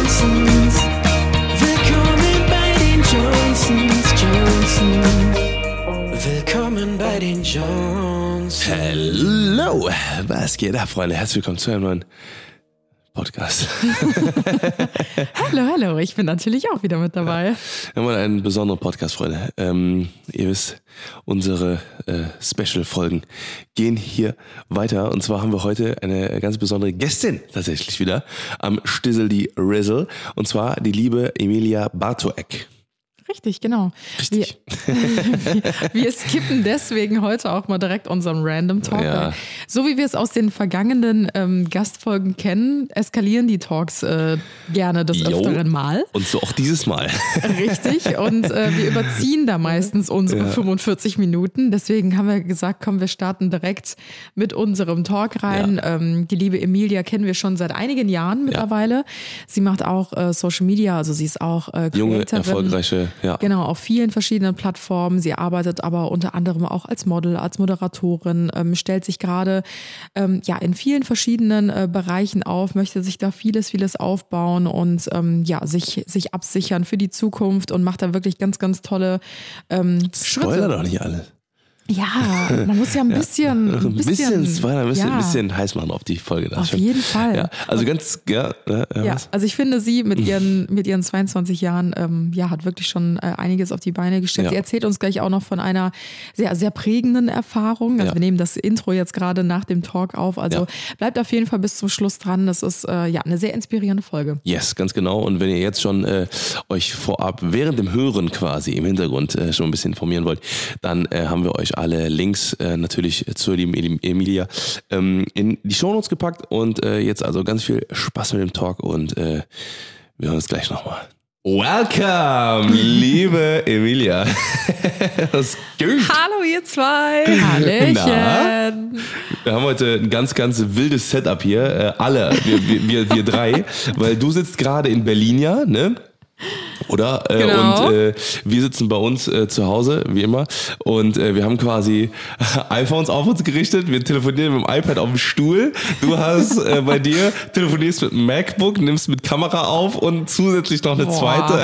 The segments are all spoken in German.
Johnsons. Willkommen bei den Johnsons. Willkommen bei den Johnsons. Hallo, was geht ab, Freunde? Herzlich willkommen zu einem neuen Podcast. Hallo, ich bin natürlich auch wieder mit dabei. Wir haben einen besonderen Podcast, Freunde. Ihr wisst, unsere Special-Folgen gehen hier weiter. Und zwar haben wir heute eine ganz besondere Gästin tatsächlich wieder am Stizzle Rizzle. Und zwar die liebe Emilia Bartoek. Richtig, genau. Richtig. Wir skippen deswegen heute auch mal direkt unseren Random Talk. Ja. So wie wir es aus den vergangenen Gastfolgen kennen, eskalieren die Talks gerne des Öfteren mal. Und so auch dieses Mal. Richtig. Und wir überziehen da meistens unsere 45 Minuten. Deswegen haben wir gesagt, komm, wir starten direkt mit unserem Talk rein. Ja. Die liebe Emilia kennen wir schon seit einigen Jahren mittlerweile. Sie macht auch Social Media, also sie ist auch Junge, Creatorin. erfolgreiche, ja. Genau, auf vielen verschiedenen Plattformen. Sie arbeitet aber unter anderem auch als Model, als Moderatorin, stellt sich gerade in vielen verschiedenen Bereichen auf, möchte sich da vieles aufbauen und sich absichern für die Zukunft und macht da wirklich ganz, ganz tolle Schritte. Spoiler doch nicht alles. Ja, man muss ja ein bisschen Ein bisschen heiß machen auf die Folge. Auf jeden Fall. Ja, also also ich finde, sie mit ihren 22 Jahren hat wirklich schon einiges auf die Beine gestellt. Ja. Sie erzählt uns gleich auch noch von einer sehr, sehr prägenden Erfahrung. Also wir nehmen das Intro jetzt gerade nach dem Talk auf. Also bleibt auf jeden Fall bis zum Schluss dran. Das ist eine sehr inspirierende Folge. Yes, ganz genau. Und wenn ihr jetzt schon euch vorab während dem Hören quasi im Hintergrund schon ein bisschen informieren wollt, dann haben wir euch alle Links natürlich zur lieben Emilia in die Shownotes gepackt und jetzt also ganz viel Spaß mit dem Talk und wir hören uns gleich nochmal. Welcome, liebe Emilia. Was geht? Hallo ihr zwei. Hallöchen. Na? Wir haben heute ein ganz, ganz wildes Setup hier. Alle, wir drei, weil du sitzt gerade in Berlin, ja, ne? Oder? Genau. Und wir sitzen bei uns zu Hause, wie immer. Und wir haben quasi iPhones auf uns gerichtet. Wir telefonieren mit dem iPad auf dem Stuhl. Du hast bei dir, telefonierst mit dem MacBook, nimmst mit Kamera auf und zusätzlich noch eine zweite.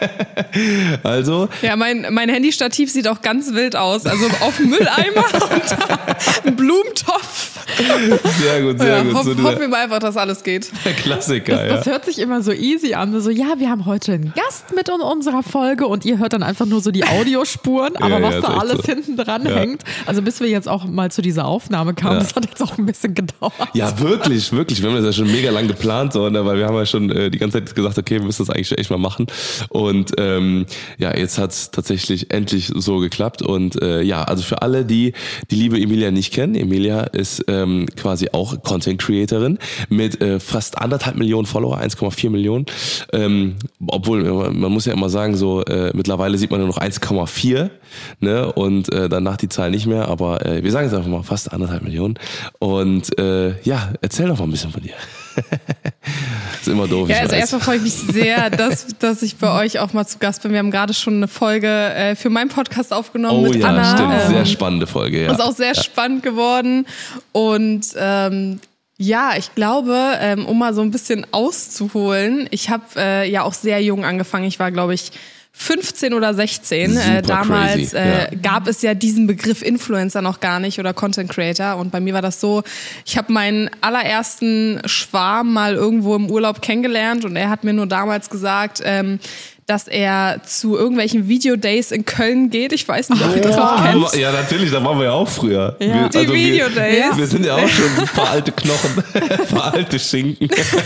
Also. Ja, mein Handystativ sieht auch ganz wild aus. Also auf dem Mülleimer und ein Blumentopf. Sehr gut. Hoffen wir mal einfach, dass alles geht. Klassiker, Das hört sich immer so easy an. So, wir haben heute einen Gast mit in unserer Folge und ihr hört dann einfach nur so die Audiospuren, aber was da alles so hinten dran hängt. Also bis wir jetzt auch mal zu dieser Aufnahme kamen, das hat jetzt auch ein bisschen gedauert. Ja, wirklich. Wir haben das ja schon mega lang geplant, so, weil wir haben ja schon die ganze Zeit gesagt, okay, wir müssen das eigentlich echt mal machen. Und jetzt hat es tatsächlich endlich so geklappt. Und also für alle, die liebe Emilia nicht kennen, Emilia ist quasi auch Content Creatorin mit fast 1,5 Millionen Follower, 1,4 Millionen. Obwohl, man muss ja immer sagen, so mittlerweile sieht man nur noch 1,4, ne? Und danach die Zahl nicht mehr, aber wir sagen es einfach mal, fast 1,5 Millionen. Und erzähl doch mal ein bisschen von dir. Ist immer doof. Ja, also erstmal freue ich mich sehr, dass ich bei euch auch mal zu Gast bin. Wir haben gerade schon eine Folge für meinen Podcast aufgenommen mit Anna. Stimmt. Sehr spannende Folge. Ja. Ist auch sehr spannend geworden. Und ich glaube, um mal so ein bisschen auszuholen, ich habe auch sehr jung angefangen. Ich war, glaube ich, 15 oder 16. Damals gab es ja diesen Begriff Influencer noch gar nicht oder Content Creator. Und bei mir war das so, ich habe meinen allerersten Schwarm mal irgendwo im Urlaub kennengelernt und er hat mir nur damals gesagt, dass er zu irgendwelchen Videodays in Köln geht. Ich weiß nicht, ob ihr das noch kennt. Ja, natürlich, da waren wir ja auch früher. Ja. Die Videodays. Wir sind ja auch schon ein paar alte Knochen, ein paar alte Schinken.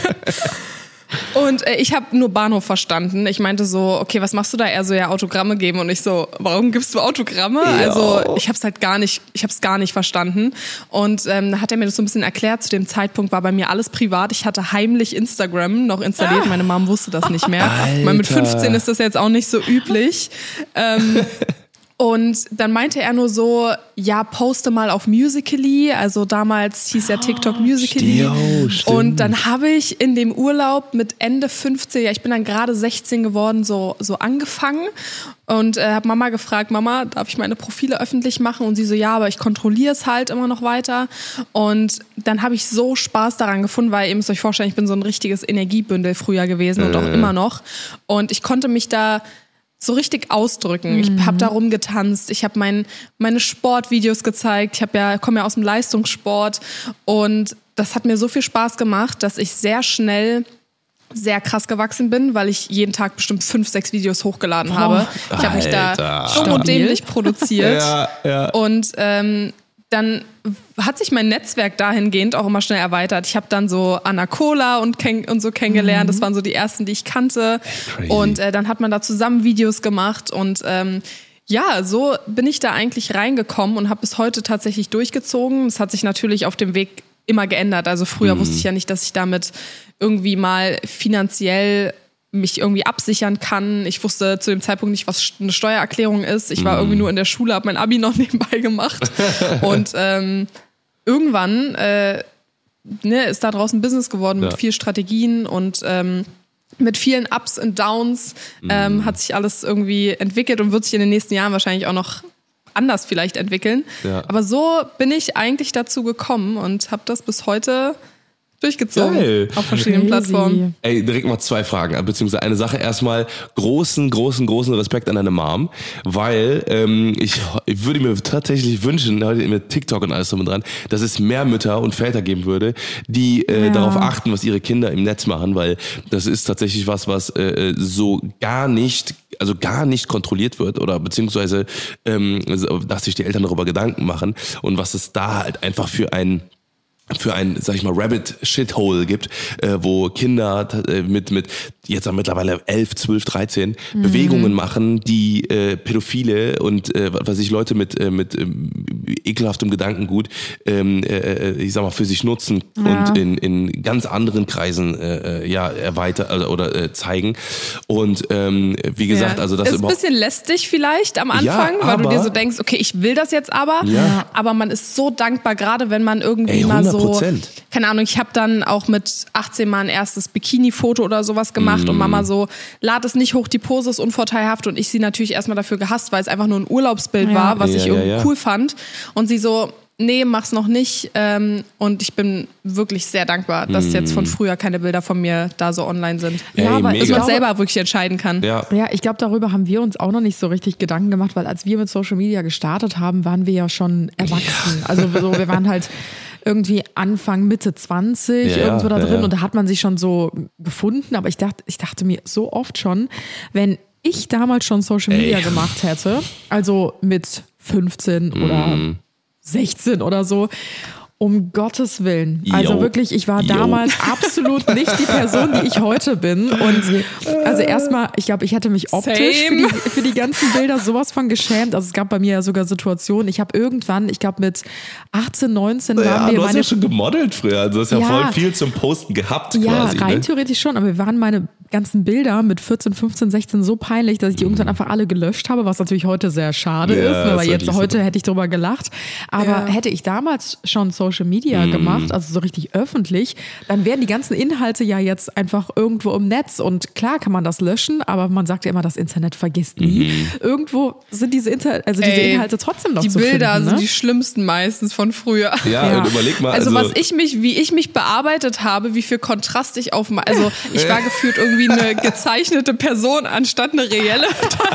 Und ich habe nur Bahnhof verstanden. Ich meinte so, okay, was machst du da? Er so, ja, Autogramme geben. Und ich so, warum gibst du Autogramme? Ja. Also ich habe es gar nicht verstanden. Und da hat er mir das so ein bisschen erklärt. Zu dem Zeitpunkt war bei mir alles privat. Ich hatte heimlich Instagram noch installiert. Meine Mom wusste das nicht mehr. Ich meine, mit 15 ist das jetzt auch nicht so üblich. Und dann meinte er nur so, ja, poste mal auf Musical.ly, also damals hieß ja TikTok Musical.ly. Stimmt. Und dann habe ich in dem Urlaub mit Ende 15, ja, ich bin dann gerade 16 geworden, so angefangen und habe Mama gefragt, Mama, darf ich meine Profile öffentlich machen? Und sie so, ja, aber ich kontrolliere es halt immer noch weiter. Und dann habe ich so Spaß daran gefunden, weil ihr müsst euch vorstellen, ich bin so ein richtiges Energiebündel früher gewesen und auch immer noch. Und ich konnte mich da so richtig ausdrücken. Ich habe da rumgetanzt, ich habe meine Sportvideos gezeigt, komme ja aus dem Leistungssport und das hat mir so viel Spaß gemacht, dass ich sehr schnell sehr krass gewachsen bin, weil ich jeden Tag bestimmt 5, 6 Videos hochgeladen habe. Ich habe mich da dumm und dämlich produziert. Ja. Und dann hat sich mein Netzwerk dahingehend auch immer schnell erweitert. Ich habe dann so Anna Cola und so kennengelernt. Das waren so die ersten, die ich kannte. Crazy. Und dann hat man da zusammen Videos gemacht. Und ja, so bin ich da eigentlich reingekommen und habe bis heute tatsächlich durchgezogen. Das hat sich natürlich auf dem Weg immer geändert. Also früher wusste ich ja nicht, dass ich damit irgendwie mal finanziell mich irgendwie absichern kann. Ich wusste zu dem Zeitpunkt nicht, was eine Steuererklärung ist. Ich war irgendwie nur in der Schule, habe mein Abi noch nebenbei gemacht. Und irgendwann ist da draußen Business geworden mit viel Strategien und mit vielen Ups und Downs hat sich alles irgendwie entwickelt und wird sich in den nächsten Jahren wahrscheinlich auch noch anders vielleicht entwickeln. Ja. Aber so bin ich eigentlich dazu gekommen und habe das bis heute durchgezogen. Geil. Auf verschiedenen Plattformen. Ey, direkt mal 2 Fragen, beziehungsweise eine Sache. Erstmal großen Respekt an deine Mom, weil ich würde mir tatsächlich wünschen, heute mit TikTok und alles drum und dran, dass es mehr Mütter und Väter geben würde, die darauf achten, was ihre Kinder im Netz machen, weil das ist tatsächlich was so gar nicht kontrolliert wird oder beziehungsweise dass sich die Eltern darüber Gedanken machen und was es da halt einfach für ein, sag ich mal, Rabbit-Shithole gibt, wo Kinder mit jetzt mittlerweile 11, 12, 13 Bewegungen machen, die Pädophile und Leute mit ekelhaftem Gedankengut ich sag mal für sich nutzen und in ganz anderen Kreisen erweitern oder zeigen. Und wie gesagt, also das ist ein bisschen lästig vielleicht am Anfang, weil du dir so denkst, okay, ich will das jetzt aber man ist so dankbar, gerade wenn man irgendwie mal so, keine Ahnung, ich habe dann auch mit 18 mal ein erstes Bikini-Foto oder sowas gemacht und Mama so, lad es nicht hoch, die Pose ist unvorteilhaft und ich sie natürlich erstmal dafür gehasst, weil es einfach nur ein Urlaubsbild war, was ich irgendwie cool fand und sie so, nee, mach's noch nicht und ich bin wirklich sehr dankbar, dass jetzt von früher keine Bilder von mir da so online sind. Ja, aber dass man selber wirklich entscheiden kann. Ja, ich glaube, darüber haben wir uns auch noch nicht so richtig Gedanken gemacht, weil als wir mit Social Media gestartet haben, waren wir ja schon erwachsen. Ja. Also so, wir waren halt irgendwie Anfang, Mitte 20 irgendwo da drin und da hat man sich schon so gefunden, aber ich dachte mir so oft schon, wenn ich damals schon Social Media gemacht hätte, also mit 15 oder 16 oder so, um Gottes Willen. Also wirklich, ich war damals absolut nicht die Person, die ich heute bin. Und also erstmal, ich glaube, ich hätte mich optisch für die ganzen Bilder sowas von geschämt. Also es gab bei mir ja sogar Situationen, ich habe irgendwann, ich glaube mit 18, 19 waren wir... Du hast ja schon gemodelt früher, also du hast ja voll viel zum Posten gehabt quasi. Ja, rein theoretisch schon, aber wir waren meine ganzen Bilder mit 14, 15, 16 so peinlich, dass ich die irgendwann einfach alle gelöscht habe, was natürlich heute sehr schade ist, weil jetzt heute hätte ich drüber gelacht. Aber hätte ich damals schon Social Media gemacht, also so richtig öffentlich, dann wären die ganzen Inhalte ja jetzt einfach irgendwo im Netz und klar kann man das löschen, aber man sagt ja immer, das Internet vergisst nie. Irgendwo sind diese Inhalte trotzdem noch zu finden. Die Bilder sind die schlimmsten meistens von früher. Ja, und überleg mal. Also wie ich mich bearbeitet habe, wie viel Kontrast ich also ich war gefühlt irgendwie eine gezeichnete Person anstatt eine reelle.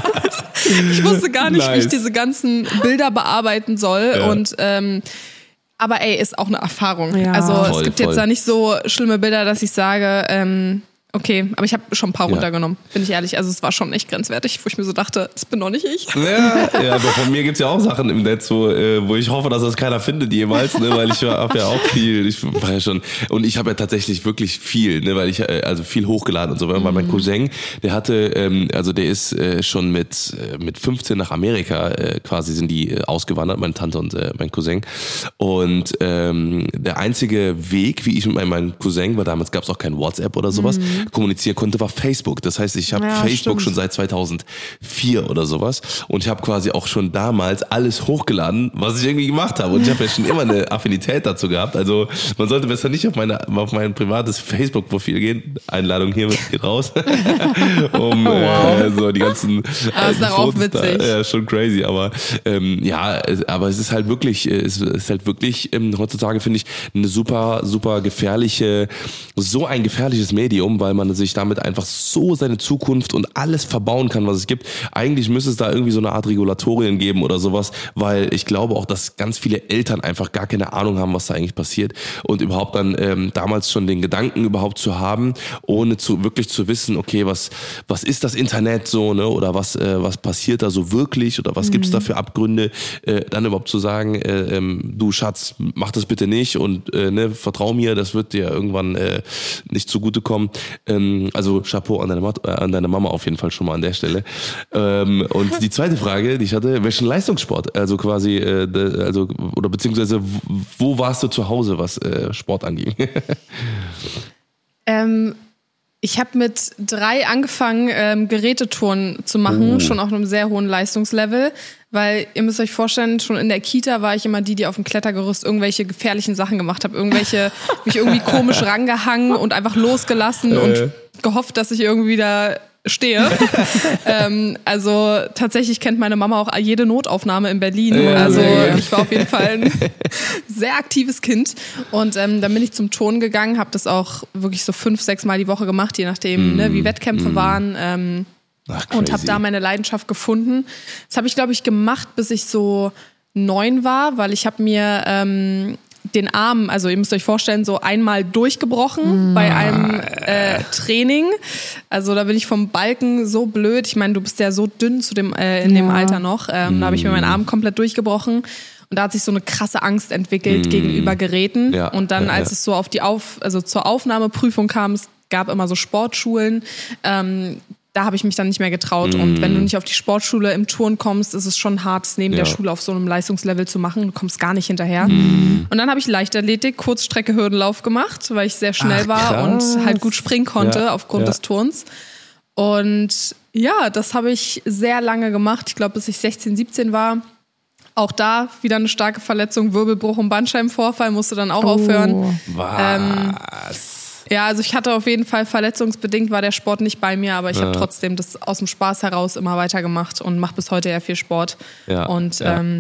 Ich wusste gar nicht, wie ich diese ganzen Bilder bearbeiten soll und aber ist auch eine Erfahrung. Ja. Also es gibt jetzt da nicht so schlimme Bilder, dass ich sage, okay, aber ich habe schon ein paar runtergenommen, bin ich ehrlich. Also es war schon echt grenzwertig, wo ich mir so dachte, das bin doch nicht ich. Ja, aber von mir gibt's ja auch Sachen im Netz, wo ich hoffe, dass das keiner findet jemals, ne, weil ich habe ja auch viel, ich war ja schon, und ich habe ja tatsächlich wirklich viel, ne, weil ich also viel hochgeladen und so, weil mein Cousin, der hatte, also der ist schon mit 15 nach Amerika quasi sind die ausgewandert, meine Tante und mein Cousin, und der einzige Weg, wie ich mit meinem Cousin, weil damals gab's auch kein WhatsApp oder sowas, kommunizieren konnte, war Facebook. Das heißt, ich habe Facebook schon seit 2004 oder sowas und ich habe quasi auch schon damals alles hochgeladen, was ich irgendwie gemacht habe und ich habe ja schon immer eine Affinität dazu gehabt. Also man sollte besser nicht auf mein privates Facebook-Profil gehen. Einladung hier raus. So die ganzen aber ist auch witzig. Ja, schon crazy, aber aber es ist halt wirklich, heutzutage finde ich eine super, super gefährliche, so ein gefährliches Medium, weil man sich damit einfach so seine Zukunft und alles verbauen kann, was es gibt. Eigentlich müsste es da irgendwie so eine Art Regulatorien geben oder sowas, weil ich glaube auch, dass ganz viele Eltern einfach gar keine Ahnung haben, was da eigentlich passiert und überhaupt dann damals schon den Gedanken überhaupt zu haben, ohne wirklich zu wissen, okay, was ist das Internet so, ne, oder was passiert da so wirklich oder was gibt's da für Abgründe, dann überhaupt zu sagen, du Schatz, mach das bitte nicht und vertrau mir, das wird dir irgendwann nicht zugutekommen. Also Chapeau an deine Mama auf jeden Fall schon mal an der Stelle. Und die zweite Frage, die ich hatte, welchen Leistungssport? Also quasi, oder beziehungsweise wo warst du zu Hause, was Sport anging? Ich habe mit 3 angefangen, Geräteturnen zu machen, schon auf einem sehr hohen Leistungslevel, weil ihr müsst euch vorstellen, schon in der Kita war ich immer die auf dem Klettergerüst irgendwelche gefährlichen Sachen gemacht habe, mich irgendwie komisch rangehangen und einfach losgelassen und gehofft, dass ich irgendwie da stehe. Also tatsächlich kennt meine Mama auch jede Notaufnahme in Berlin. Also ich war auf jeden Fall ein sehr aktives Kind. Und dann bin ich zum Turnen gegangen, habe das auch wirklich so 5-6 Mal die Woche gemacht, je nachdem, wie Wettkämpfe waren. Und habe da meine Leidenschaft gefunden. Das habe ich, glaube ich, gemacht, bis ich so 9 war, weil ich habe mir den Arm, also ihr müsst euch vorstellen, so einmal durchgebrochen bei einem Training. Also da bin ich vom Balken so blöd. Ich meine, du bist ja so dünn in dem Alter noch. Da habe ich mir meinen Arm komplett durchgebrochen. Und da hat sich so eine krasse Angst entwickelt gegenüber Geräten. Ja, und dann, als es so zur Aufnahmeprüfung kam, es gab immer so Sportschulen, da habe ich mich dann nicht mehr getraut. Und wenn du nicht auf die Sportschule im Turn kommst, ist es schon hart, es neben der Schule auf so einem Leistungslevel zu machen. Du kommst gar nicht hinterher. Und dann habe ich Leichtathletik, Kurzstrecke, Hürdenlauf gemacht, weil ich sehr schnell war und halt gut springen konnte aufgrund des Turns. Und ja, das habe ich sehr lange gemacht. Ich glaube, bis ich 16, 17 war. Auch da wieder eine starke Verletzung, Wirbelbruch und Bandscheibenvorfall, musste dann auch aufhören. Was? Ja, also ich hatte auf jeden Fall verletzungsbedingt, war der Sport nicht bei mir, aber ich habe trotzdem das aus dem Spaß heraus immer weitergemacht und mache bis heute ja viel Sport. Ja, und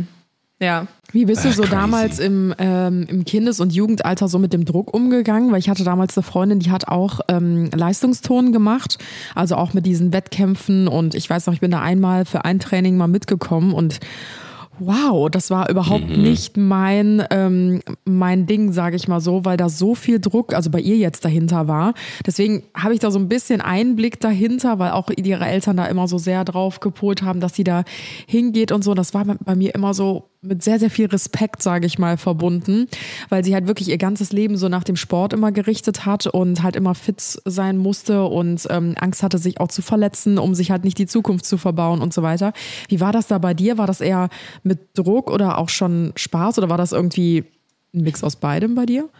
Wie bist du so damals im Kindes- und Jugendalter so mit dem Druck umgegangen? Weil ich hatte damals eine Freundin, die hat auch Leistungsturnen gemacht, also auch mit diesen Wettkämpfen und ich weiß noch, ich bin da einmal für ein Training mal mitgekommen und wow, das war überhaupt nicht mein Ding, sage ich mal so, weil da so viel Druck, also bei ihr jetzt dahinter war. Deswegen habe ich da so ein bisschen Einblick dahinter, weil auch ihre Eltern da immer so sehr drauf gepolt haben, dass sie da hingeht und so. Das war bei mir immer so mit sehr, sehr viel Respekt, sage ich mal, verbunden, weil sie halt wirklich ihr ganzes Leben so nach dem Sport immer gerichtet hat und halt immer fit sein musste und Angst hatte, sich auch zu verletzen, um sich halt nicht die Zukunft zu verbauen und so weiter. Wie war das da bei dir? War das eher mit Druck oder auch schon Spaß oder war das irgendwie ein Mix aus beidem bei dir?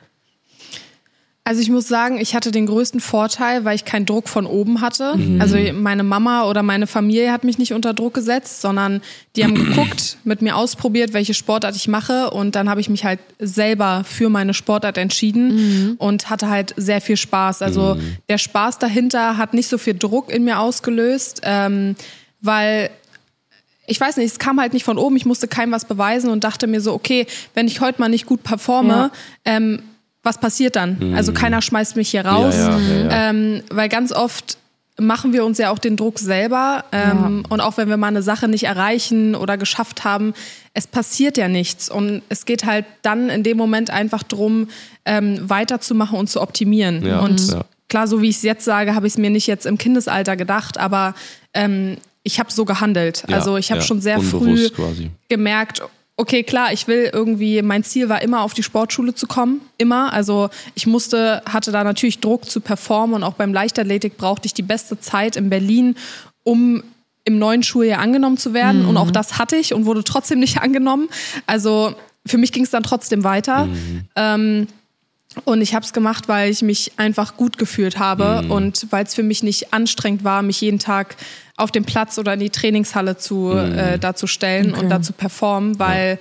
Also ich muss sagen, ich hatte den größten Vorteil, weil ich keinen Druck von oben hatte. Also meine Mama oder meine Familie hat mich nicht unter Druck gesetzt, sondern die haben geguckt, mit mir ausprobiert, welche Sportart ich mache und dann habe ich mich halt selber für meine Sportart entschieden und hatte halt sehr viel Spaß. Also der Spaß dahinter hat nicht so viel Druck in mir ausgelöst, weil ich weiß nicht, es kam halt nicht von oben, ich musste keinem was beweisen und dachte mir so, okay, wenn ich heute mal nicht gut performe, was passiert dann? Also keiner schmeißt mich hier raus, weil ganz oft machen wir uns ja auch den Druck selber und auch wenn wir mal eine Sache nicht erreichen oder geschafft haben, es passiert ja nichts und es geht halt dann in dem Moment einfach drum, weiterzumachen und zu optimieren. Klar, so wie ich es jetzt sage, habe ich es mir nicht jetzt im Kindesalter gedacht, aber ich habe so gehandelt. Also ich habe schon sehr früh gemerkt, okay, klar, ich will irgendwie, mein Ziel war immer auf die Sportschule zu kommen, immer. Also ich hatte da natürlich Druck zu performen und auch beim Leichtathletik brauchte ich die beste Zeit in Berlin, um im neuen Schuljahr angenommen zu werden. Und auch das hatte ich und wurde trotzdem nicht angenommen. Also für mich ging es dann trotzdem weiter. Und ich habe es gemacht, weil ich mich einfach gut gefühlt habe und weil es für mich nicht anstrengend war, mich jeden Tag auf den Platz oder in die Trainingshalle da zu stellen und da zu performen, weil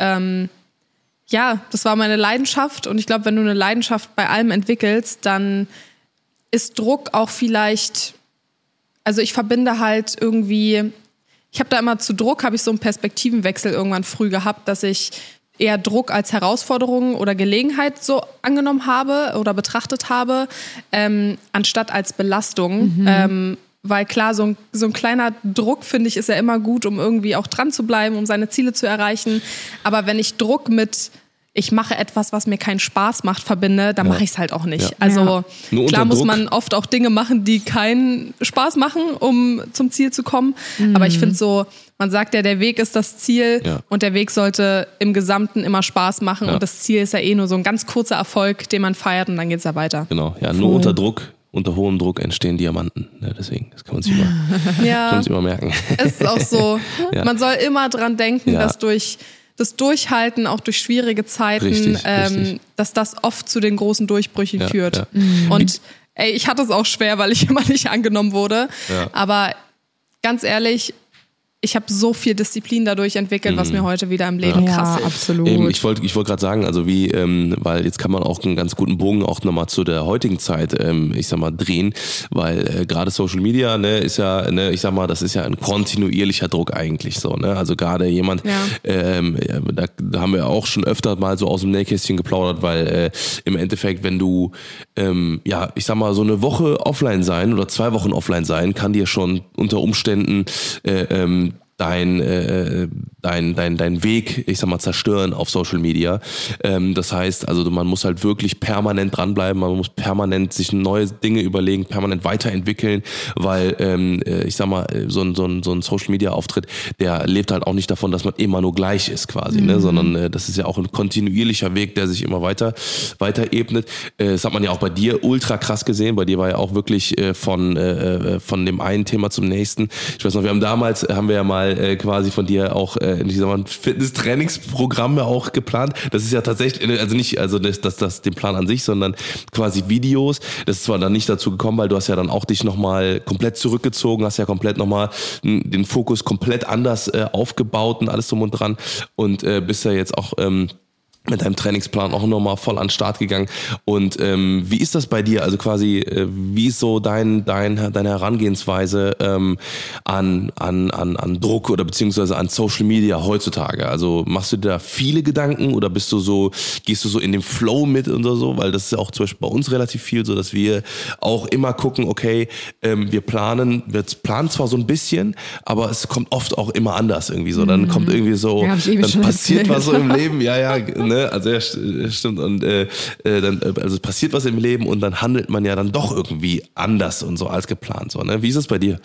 das war meine Leidenschaft. Und ich glaube, wenn du eine Leidenschaft bei allem entwickelst, dann ist Druck auch vielleicht, also ich verbinde halt irgendwie, ich habe da immer zu Druck, habe ich so einen Perspektivenwechsel irgendwann früh gehabt, dass ich eher Druck als Herausforderung oder Gelegenheit so angenommen habe oder betrachtet habe, anstatt als Belastung. Weil klar, so ein kleiner Druck, finde ich, ist ja immer gut, um irgendwie auch dran zu bleiben, um seine Ziele zu erreichen. Aber wenn ich Druck mit ich mache etwas, was mir keinen Spaß macht, verbinde, dann mache ich es halt auch nicht. Also klar muss man oft auch Dinge machen, die keinen Spaß machen, um zum Ziel zu kommen. Aber ich finde so, man sagt ja, der Weg ist das Ziel und der Weg sollte im Gesamten immer Spaß machen und das Ziel ist ja nur so ein ganz kurzer Erfolg, den man feiert und dann geht's ja weiter. Genau, nur unter Druck. Unter hohem Druck entstehen Diamanten. Ja, deswegen, das kann man sich immer merken. Es ist auch so. Man soll immer dran denken, dass durch das Durchhalten, auch durch schwierige Zeiten, richtig. Dass das oft zu den großen Durchbrüchen führt. Ja. Und ich hatte es auch schwer, weil ich immer nicht angenommen wurde. Ja. Aber ganz ehrlich, ich habe so viel Disziplin dadurch entwickelt, was mir heute wieder im Leben krass hilft. Absolut. Ich wollte gerade sagen, also weil jetzt kann man auch einen ganz guten Bogen auch nochmal zu der heutigen Zeit, drehen, weil gerade Social Media, ist ja, ich sag mal, das ist ja ein kontinuierlicher Druck eigentlich so, ne? Also gerade jemand, da haben wir auch schon öfter mal so aus dem Nähkästchen geplaudert, weil im Endeffekt, wenn du, ich sag mal, so eine Woche offline sein oder 2 Wochen offline sein, kann dir schon unter Umständen dein Weg, ich sag mal, zerstören auf Social Media. Das heißt, also man muss halt wirklich permanent dranbleiben, man muss permanent sich neue Dinge überlegen, permanent weiterentwickeln, weil ich sag mal, so ein Social Media Auftritt, der lebt halt auch nicht davon, dass man immer nur gleich ist quasi, ne? Sondern das ist ja auch ein kontinuierlicher Weg, der sich immer weiter ebnet. Das hat man ja auch bei dir ultra krass gesehen, bei dir war ja auch wirklich von dem einen Thema zum nächsten. Ich weiß noch, haben wir ja mal quasi von dir auch ein Fitness-Trainingsprogramm auch geplant. Das ist ja tatsächlich, also nicht, also das den Plan an sich, sondern quasi Videos. Das ist zwar dann nicht dazu gekommen, weil du hast ja dann auch dich nochmal komplett zurückgezogen, hast ja komplett nochmal den Fokus komplett anders aufgebaut und alles drum und dran und bist ja jetzt auch mit deinem Trainingsplan auch nochmal voll an den Start gegangen. Und wie ist das bei dir? Also quasi, wie ist so deine Herangehensweise an Druck oder beziehungsweise an Social Media heutzutage? Also machst du dir da viele Gedanken oder gehst du so in den Flow mit oder so? Weil das ist ja auch zum Beispiel bei uns relativ viel so, dass wir auch immer gucken, okay, wir planen zwar so ein bisschen, aber es kommt oft auch immer anders irgendwie so. Dann kommt irgendwie so, dann passiert was so im Leben, ne? Also ja, stimmt. Und dann es passiert was im Leben und dann handelt man ja dann doch irgendwie anders und so als geplant. So, ne? Wie ist es bei dir?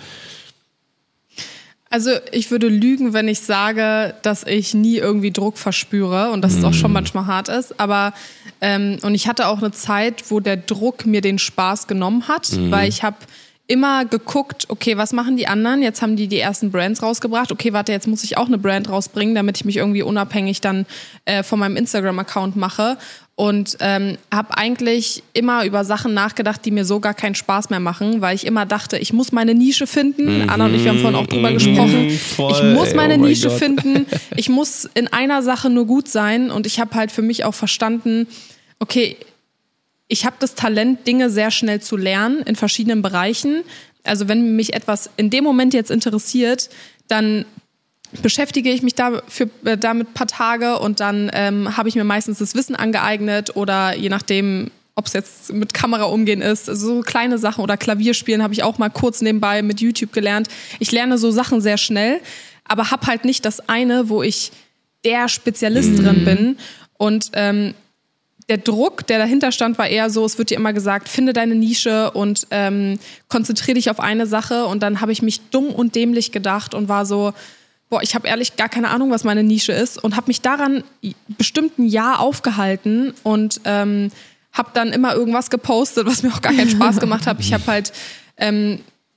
Also ich würde lügen, wenn ich sage, dass ich nie irgendwie Druck verspüre und dass es auch schon manchmal hart ist. Aber und ich hatte auch eine Zeit, wo der Druck mir den Spaß genommen hat, weil ich habe immer geguckt, okay, was machen die anderen? Jetzt haben die ersten Brands rausgebracht. Okay, warte, jetzt muss ich auch eine Brand rausbringen, damit ich mich irgendwie unabhängig dann von meinem Instagram-Account mache. Und habe eigentlich immer über Sachen nachgedacht, die mir so gar keinen Spaß mehr machen, weil ich immer dachte, ich muss meine Nische finden. Anna und ich, wir haben vorhin auch drüber gesprochen. Ich muss meine Nische finden. Ich muss in einer Sache nur gut sein. Und ich habe halt für mich auch verstanden, okay, ich habe das Talent, Dinge sehr schnell zu lernen in verschiedenen Bereichen. Also wenn mich etwas in dem Moment jetzt interessiert, dann beschäftige ich mich damit ein paar Tage und dann habe ich mir meistens das Wissen angeeignet oder je nachdem, ob es jetzt mit Kamera umgehen ist, so kleine Sachen oder Klavierspielen habe ich auch mal kurz nebenbei mit YouTube gelernt. Ich lerne so Sachen sehr schnell, aber habe halt nicht das eine, wo ich der Spezialist drin bin und der Druck, der dahinter stand, war eher so, es wird dir immer gesagt, finde deine Nische und konzentriere dich auf eine Sache. Und dann habe ich mich dumm und dämlich gedacht und war so, ich habe ehrlich gar keine Ahnung, was meine Nische ist und habe mich daran bestimmt ein Jahr aufgehalten und habe dann immer irgendwas gepostet, was mir auch gar keinen Spaß gemacht hat. Ich habe halt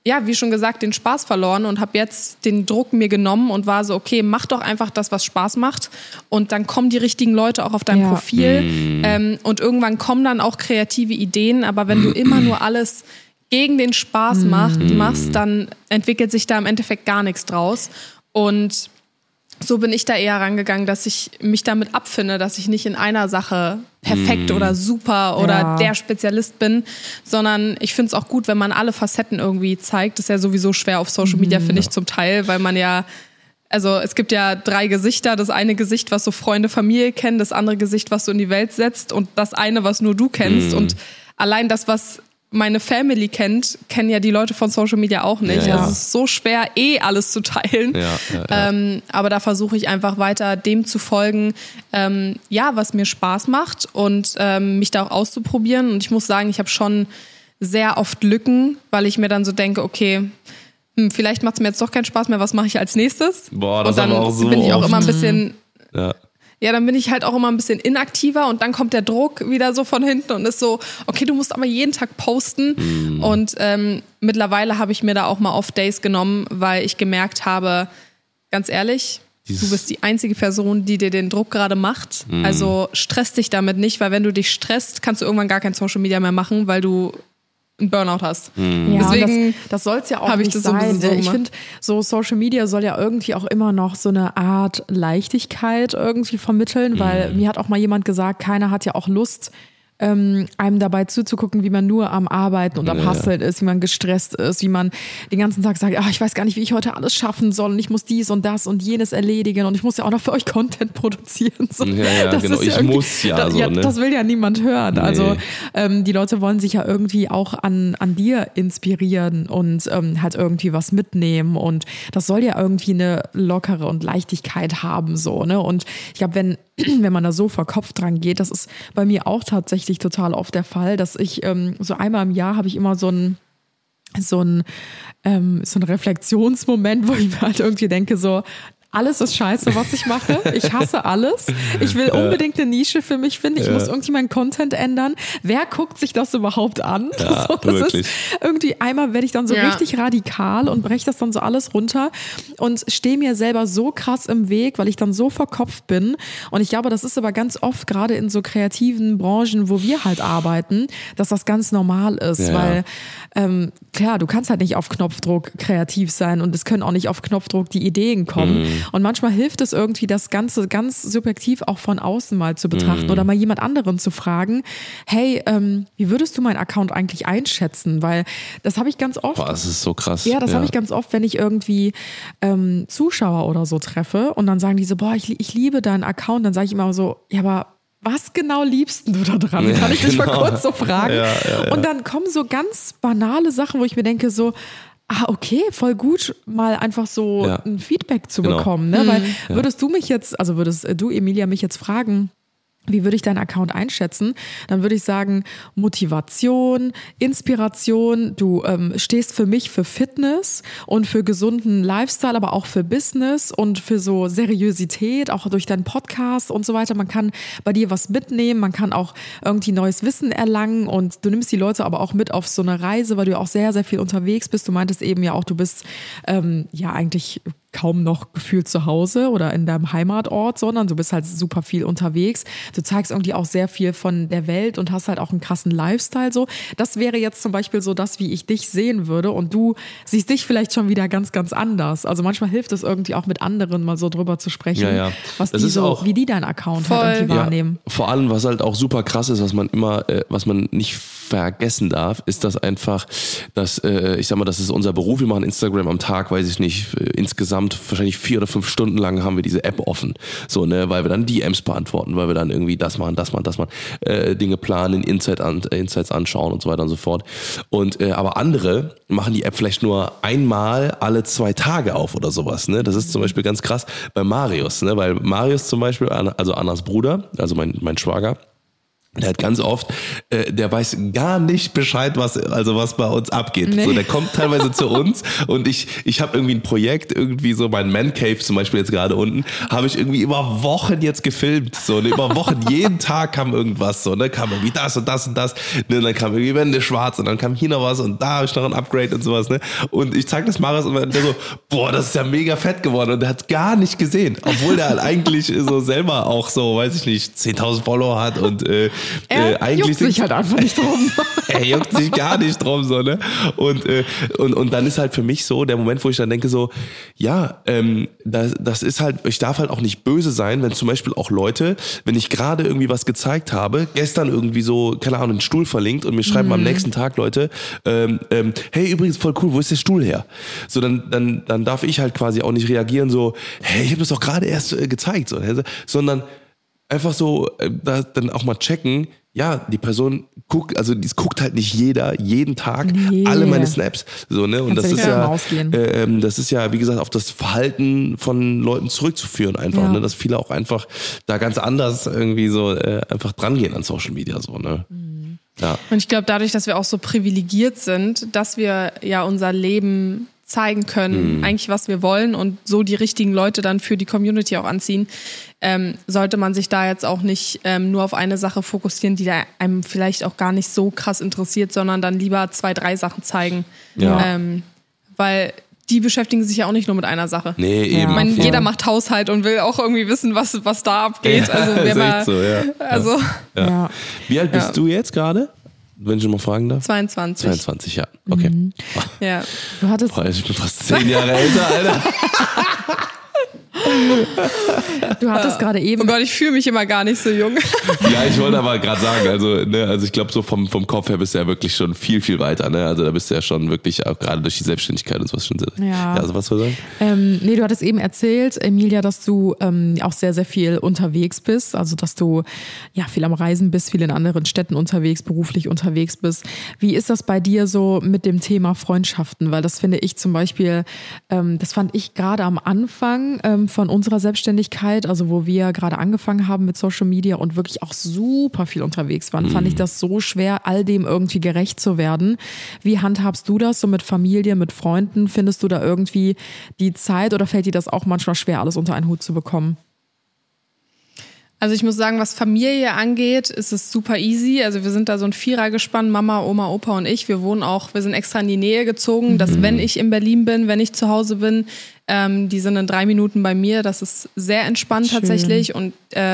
ja, wie schon gesagt, den Spaß verloren und habe jetzt den Druck mir genommen und war so, okay, mach doch einfach das, was Spaß macht und dann kommen die richtigen Leute auch auf dein Profil und irgendwann kommen dann auch kreative Ideen, aber wenn du immer nur alles gegen den Spaß machst, dann entwickelt sich da im Endeffekt gar nichts draus und so bin ich da eher rangegangen, dass ich mich damit abfinde, dass ich nicht in einer Sache perfekt oder super oder der Spezialist bin, sondern ich finde es auch gut, wenn man alle Facetten irgendwie zeigt. Das ist ja sowieso schwer auf Social Media, finde ich zum Teil, weil man ja, also es gibt ja 3 Gesichter. Das eine Gesicht, was so Freunde, Familie kennen, das andere Gesicht, was du in die Welt setzt und das eine, was nur du kennst. Und allein das, was meine Family kennt, kennen ja die Leute von Social Media auch nicht. Ja. Also es ist so schwer, alles zu teilen. Aber da versuche ich einfach weiter dem zu folgen, was mir Spaß macht und mich da auch auszuprobieren. Und ich muss sagen, ich habe schon sehr oft Lücken, weil ich mir dann so denke, okay, vielleicht macht es mir jetzt doch keinen Spaß mehr, was mache ich als nächstes? Boah, das und dann aber auch so bin ich auch oft. immer ein bisschen... Ja. dann bin ich halt auch immer ein bisschen inaktiver und dann kommt der Druck wieder so von hinten und ist so, okay, du musst aber jeden Tag posten. Und mittlerweile habe ich mir da auch mal Off-Days genommen, weil ich gemerkt habe, ganz ehrlich, du bist die einzige Person, die dir den Druck gerade macht. Also stress dich damit nicht, weil wenn du dich stresst, kannst du irgendwann gar kein Social Media mehr machen, weil du einen Burnout hast. Ja, Deswegen das soll es ja auch habe ich nicht das so ein sein. bisschen so Ich gemacht. finde, so Social Media soll ja irgendwie auch immer noch so eine Art Leichtigkeit irgendwie vermitteln, weil mir hat auch mal jemand gesagt, keiner hat ja auch Lust, einem dabei zuzugucken, wie man nur am Arbeiten und am Hustlen ist, wie man gestresst ist, wie man den ganzen Tag sagt, ich weiß gar nicht, wie ich heute alles schaffen soll und ich muss dies und das und jenes erledigen und ich muss ja auch noch für euch Content produzieren. So. Das genau. ist ja Ich irgendwie- muss ja so, ne? Das will ja niemand hören. Nee. Also die Leute wollen sich ja irgendwie auch an dir inspirieren und halt irgendwie was mitnehmen und das soll ja irgendwie eine lockere und Leichtigkeit haben, so, ne? Und ich glaube, wenn man da so verkopft dran geht, das ist bei mir auch tatsächlich total oft der Fall, dass ich so einmal im Jahr habe ich immer so ein Reflexionsmoment, wo ich mir halt irgendwie denke, so, alles ist scheiße, was ich mache. Ich hasse alles. Ich will unbedingt eine Nische für mich finden. Ich muss irgendwie meinen Content ändern. Wer guckt sich das überhaupt an? Ja, das wirklich. ist irgendwie einmal werde ich dann so richtig radikal und breche das dann so alles runter und stehe mir selber so krass im Weg, weil ich dann so verkopft bin. Und ich glaube, das ist aber ganz oft gerade in so kreativen Branchen, wo wir halt arbeiten, dass das ganz normal ist, weil klar, du kannst halt nicht auf Knopfdruck kreativ sein und es können auch nicht auf Knopfdruck die Ideen kommen. Und manchmal hilft es irgendwie, das Ganze ganz subjektiv auch von außen mal zu betrachten oder mal jemand anderen zu fragen, hey, wie würdest du meinen Account eigentlich einschätzen? Weil das habe ich ganz oft. Boah, das ist so krass. Ja, das habe ich ganz oft, wenn ich irgendwie Zuschauer oder so treffe und dann sagen die so, boah, ich liebe deinen Account, dann sage ich immer so, ja, aber was genau liebst du da dran? Kann ich dich mal kurz so fragen? Ja. Und dann kommen so ganz banale Sachen, wo ich mir denke so, okay, voll gut, mal einfach so ein Feedback zu bekommen. Ne? Weil würdest du, Emilia, mich jetzt fragen, wie würde ich deinen Account einschätzen? Dann würde ich sagen, Motivation, Inspiration, du stehst für mich für Fitness und für gesunden Lifestyle, aber auch für Business und für so Seriosität, auch durch deinen Podcast und so weiter. Man kann bei dir was mitnehmen, man kann auch irgendwie neues Wissen erlangen und du nimmst die Leute aber auch mit auf so eine Reise, weil du auch sehr, sehr viel unterwegs bist. Du meintest eben ja auch, du bist eigentlich kaum noch gefühlt zu Hause oder in deinem Heimatort, sondern du bist halt super viel unterwegs. Du zeigst irgendwie auch sehr viel von der Welt und hast halt auch einen krassen Lifestyle so. Das wäre jetzt zum Beispiel so das, wie ich dich sehen würde und du siehst dich vielleicht schon wieder ganz, ganz anders. Also manchmal hilft es irgendwie auch mit anderen mal so drüber zu sprechen, was das die ist so, auch, wie die deinen Account halt irgendwie wahrnehmen. Vor allem, was halt auch super krass ist, was man nicht vergessen darf, ist das einfach, dass, ich sag mal, das ist unser Beruf, wir machen Instagram am Tag, weiß ich nicht, insgesamt wahrscheinlich 4 oder 5 Stunden lang haben wir diese App offen, so, ne, weil wir dann DMs beantworten, weil wir dann irgendwie das machen, Dinge planen, Insights anschauen und so weiter und so fort. Und aber andere machen die App vielleicht nur einmal alle 2 Tage auf oder sowas, ne? Das ist zum Beispiel ganz krass bei Marius, ne? Weil Marius zum Beispiel, also Annas Bruder, also mein Schwager, Der hat ganz oft, der weiß gar nicht Bescheid, was bei uns abgeht. Nee. So, der kommt teilweise zu uns und ich habe irgendwie ein Projekt, irgendwie so mein Man Cave zum Beispiel jetzt gerade unten, habe ich irgendwie über Wochen jetzt gefilmt. So, ne, über Wochen, jeden Tag kam irgendwas, so, ne, kam irgendwie das und das und das, ne, und dann kam irgendwie Wände schwarz und dann kam hier noch was und da habe ich noch ein Upgrade und sowas, ne. Und ich zeig das Marius und der so, boah, das ist ja mega fett geworden und der hat gar nicht gesehen, obwohl der halt eigentlich so selber auch so, weiß ich nicht, 10.000 Follower hat und eigentlich juckt sich halt einfach nicht drum. Er juckt sich gar nicht drum, so, ne? Und dann ist halt für mich so der Moment, wo ich dann denke so, ja, das ist halt, ich darf halt auch nicht böse sein, wenn zum Beispiel auch Leute, wenn ich gerade irgendwie was gezeigt habe, gestern irgendwie so, keine Ahnung, einen Stuhl verlinkt und mir schreiben am nächsten Tag Leute, hey, übrigens voll cool, wo ist der Stuhl her? So, dann darf ich halt quasi auch nicht reagieren so, hey, ich habe das doch gerade erst gezeigt, so, sondern einfach so dann auch mal checken, ja, die Person guckt, also das guckt halt nicht jeder, jeden Tag, alle meine Snaps. So, ne? Und das ist das ist ja, wie gesagt, auf das Verhalten von Leuten zurückzuführen einfach, ne? Dass viele auch einfach da ganz anders irgendwie so einfach drangehen an Social Media. So, ne? Ja. Und ich glaube, dadurch, dass wir auch so privilegiert sind, dass wir ja unser Leben zeigen können, eigentlich was wir wollen und so die richtigen Leute dann für die Community auch anziehen, sollte man sich da jetzt auch nicht nur auf eine Sache fokussieren, die da einem vielleicht auch gar nicht so krass interessiert, sondern dann lieber 2, 3 Sachen zeigen. Ja. Weil die beschäftigen sich ja auch nicht nur mit einer Sache. Nee, eben. Ich meine, jeder macht Haushalt und will auch irgendwie wissen, was da abgeht. Also wer mal, so, ja. also Ja. Wie alt bist du jetzt gerade? Wenn ich mal fragen darf? 22. 22, ja. Okay. Ja. Du hattest, Boah, ich bin fast 10 Jahre älter, Alter. du hattest gerade Oh eben. Gott, ich fühle mich immer gar nicht so jung. Ja, ich wollte aber gerade sagen, also ich glaube so vom Kopf her bist du ja wirklich schon viel, viel weiter, ne? Also da bist du ja schon wirklich auch gerade durch die Selbstständigkeit und sowas schon sehr. Ja. Also was soll ich sagen? Nee, du hattest eben erzählt, Emilia, dass du auch sehr, sehr viel unterwegs bist. Also, dass du ja viel am Reisen bist, viel in anderen Städten unterwegs, beruflich unterwegs bist. Wie ist das bei dir so mit dem Thema Freundschaften? Weil das finde ich zum Beispiel, das fand ich gerade am Anfang von unserer Selbstständigkeit, also wo wir gerade angefangen haben mit Social Media und wirklich auch super viel unterwegs waren, fand ich das so schwer, all dem irgendwie gerecht zu werden. Wie handhabst du das so mit Familie, mit Freunden? Findest du da irgendwie die Zeit oder fällt dir das auch manchmal schwer, alles unter einen Hut zu bekommen? Also ich muss sagen, was Familie angeht, ist es super easy. Also wir sind da so ein Vierergespann, Mama, Oma, Opa und ich. Wir sind extra in die Nähe gezogen, dass wenn ich in Berlin bin, wenn ich zu Hause bin, die sind in 3 Minuten bei mir. Das ist sehr entspannt tatsächlich. Und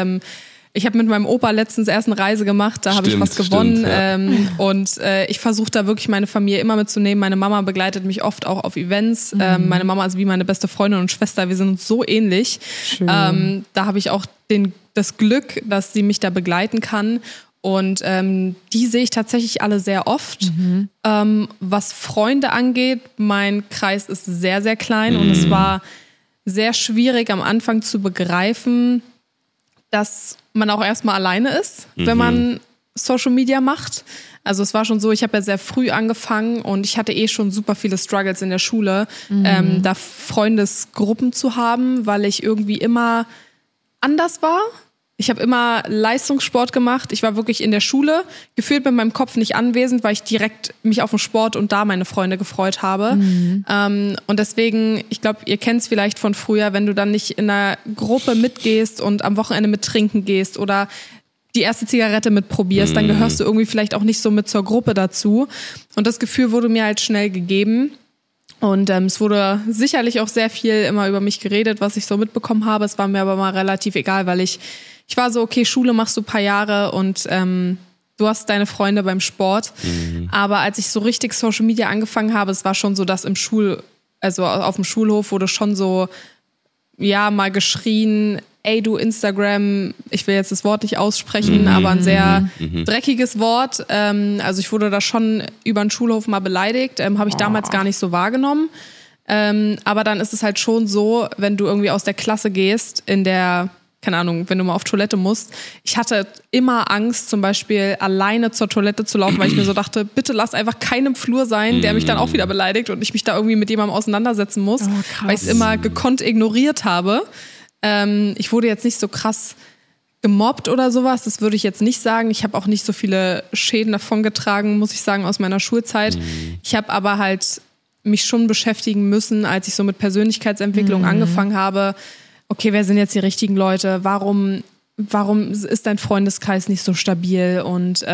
ich habe mit meinem Opa letztens erst eine Reise gemacht, da habe ich was gewonnen. Und ich versuche da wirklich meine Familie immer mitzunehmen. Meine Mama begleitet mich oft auch auf Events. Meine Mama ist wie meine beste Freundin und Schwester. Wir sind uns so ähnlich. Da habe ich auch das Glück, dass sie mich da begleiten kann. Und die sehe ich tatsächlich alle sehr oft. Was Freunde angeht, mein Kreis ist sehr, sehr klein. Und es war sehr schwierig am Anfang zu begreifen, dass man auch erstmal alleine ist, wenn man Social Media macht. Also es war schon so, ich habe ja sehr früh angefangen und ich hatte schon super viele Struggles in der Schule, da Freundesgruppen zu haben, weil ich irgendwie immer anders war. Ich habe immer Leistungssport gemacht. Ich war wirklich in der Schule, gefühlt mit meinem Kopf nicht anwesend, weil ich direkt mich auf den Sport und da meine Freunde gefreut habe. Und deswegen, ich glaube, ihr kennt es vielleicht von früher, wenn du dann nicht in einer Gruppe mitgehst und am Wochenende mit trinken gehst oder die erste Zigarette mitprobierst, dann gehörst du irgendwie vielleicht auch nicht so mit zur Gruppe dazu. Und das Gefühl wurde mir halt schnell gegeben. Und es wurde sicherlich auch sehr viel immer über mich geredet, was ich so mitbekommen habe. Es war mir aber mal relativ egal, weil ich war so, okay, Schule machst du ein paar Jahre und du hast deine Freunde beim Sport. Aber als ich so richtig Social Media angefangen habe, es war schon so, dass also auf dem Schulhof wurde schon so, ja, mal geschrien, ey du Instagram, ich will jetzt das Wort nicht aussprechen, aber ein sehr dreckiges Wort. Also ich wurde da schon über den Schulhof mal beleidigt, habe ich damals gar nicht so wahrgenommen. Aber dann ist es halt schon so, wenn du irgendwie aus der Klasse gehst, keine Ahnung, wenn du mal auf Toilette musst. Ich hatte immer Angst, zum Beispiel alleine zur Toilette zu laufen, weil ich mir so dachte, bitte lass einfach keinen Flur sein, der mich dann auch wieder beleidigt und ich mich da irgendwie mit jemandem auseinandersetzen muss, weil ich es immer gekonnt ignoriert habe. Ich wurde jetzt nicht so krass gemobbt oder sowas, das würde ich jetzt nicht sagen. Ich habe auch nicht so viele Schäden davongetragen, muss ich sagen, aus meiner Schulzeit. Ich habe aber halt mich schon beschäftigen müssen, als ich so mit Persönlichkeitsentwicklung angefangen habe. Okay, wer sind jetzt die richtigen Leute? Warum ist dein Freundeskreis nicht so stabil? Und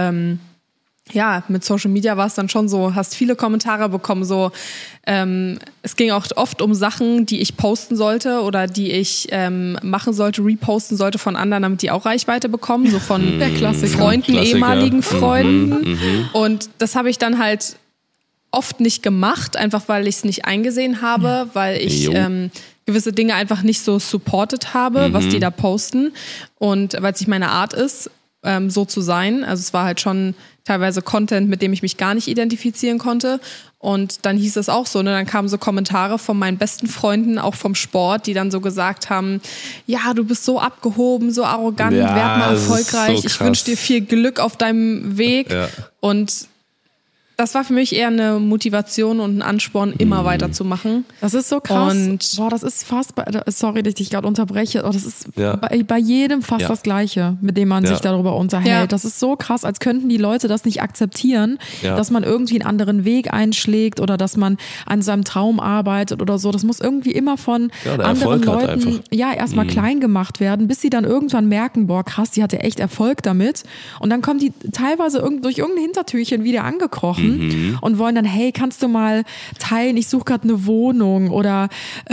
mit Social Media war es dann schon so, hast viele Kommentare bekommen, so es ging auch oft um Sachen, die ich posten sollte oder die ich machen sollte, reposten sollte von anderen, damit die auch Reichweite bekommen, so von Freunden, ehemaligen Freunden. Und das habe ich dann halt oft nicht gemacht, einfach weil ich es nicht eingesehen habe, weil ich gewisse Dinge einfach nicht so supported habe, was die da posten und weil es nicht meine Art ist, so zu sein. Also es war halt schon teilweise Content, mit dem ich mich gar nicht identifizieren konnte. Und dann hieß es auch so, ne, dann kamen so Kommentare von meinen besten Freunden, auch vom Sport, die dann so gesagt haben, ja, du bist so abgehoben, so arrogant, werd mal erfolgreich, so ich wünsche dir viel Glück auf deinem Weg. Ja. Und das war für mich eher eine Motivation und ein Ansporn, immer weiterzumachen. Das ist so krass. Und das ist fast, sorry, dass ich dich gerade unterbreche, das ist bei jedem fast das Gleiche, mit dem man sich darüber unterhält. Ja. Das ist so krass, als könnten die Leute das nicht akzeptieren, dass man irgendwie einen anderen Weg einschlägt oder dass man an seinem Traum arbeitet oder so. Das muss irgendwie immer von anderen Leuten erstmal klein gemacht werden, bis sie dann irgendwann merken, boah krass, die hatte echt Erfolg damit. Und dann kommen die teilweise durch irgendein Hintertürchen wieder angekrochen und wollen dann, hey, kannst du mal teilen, ich suche gerade eine Wohnung oder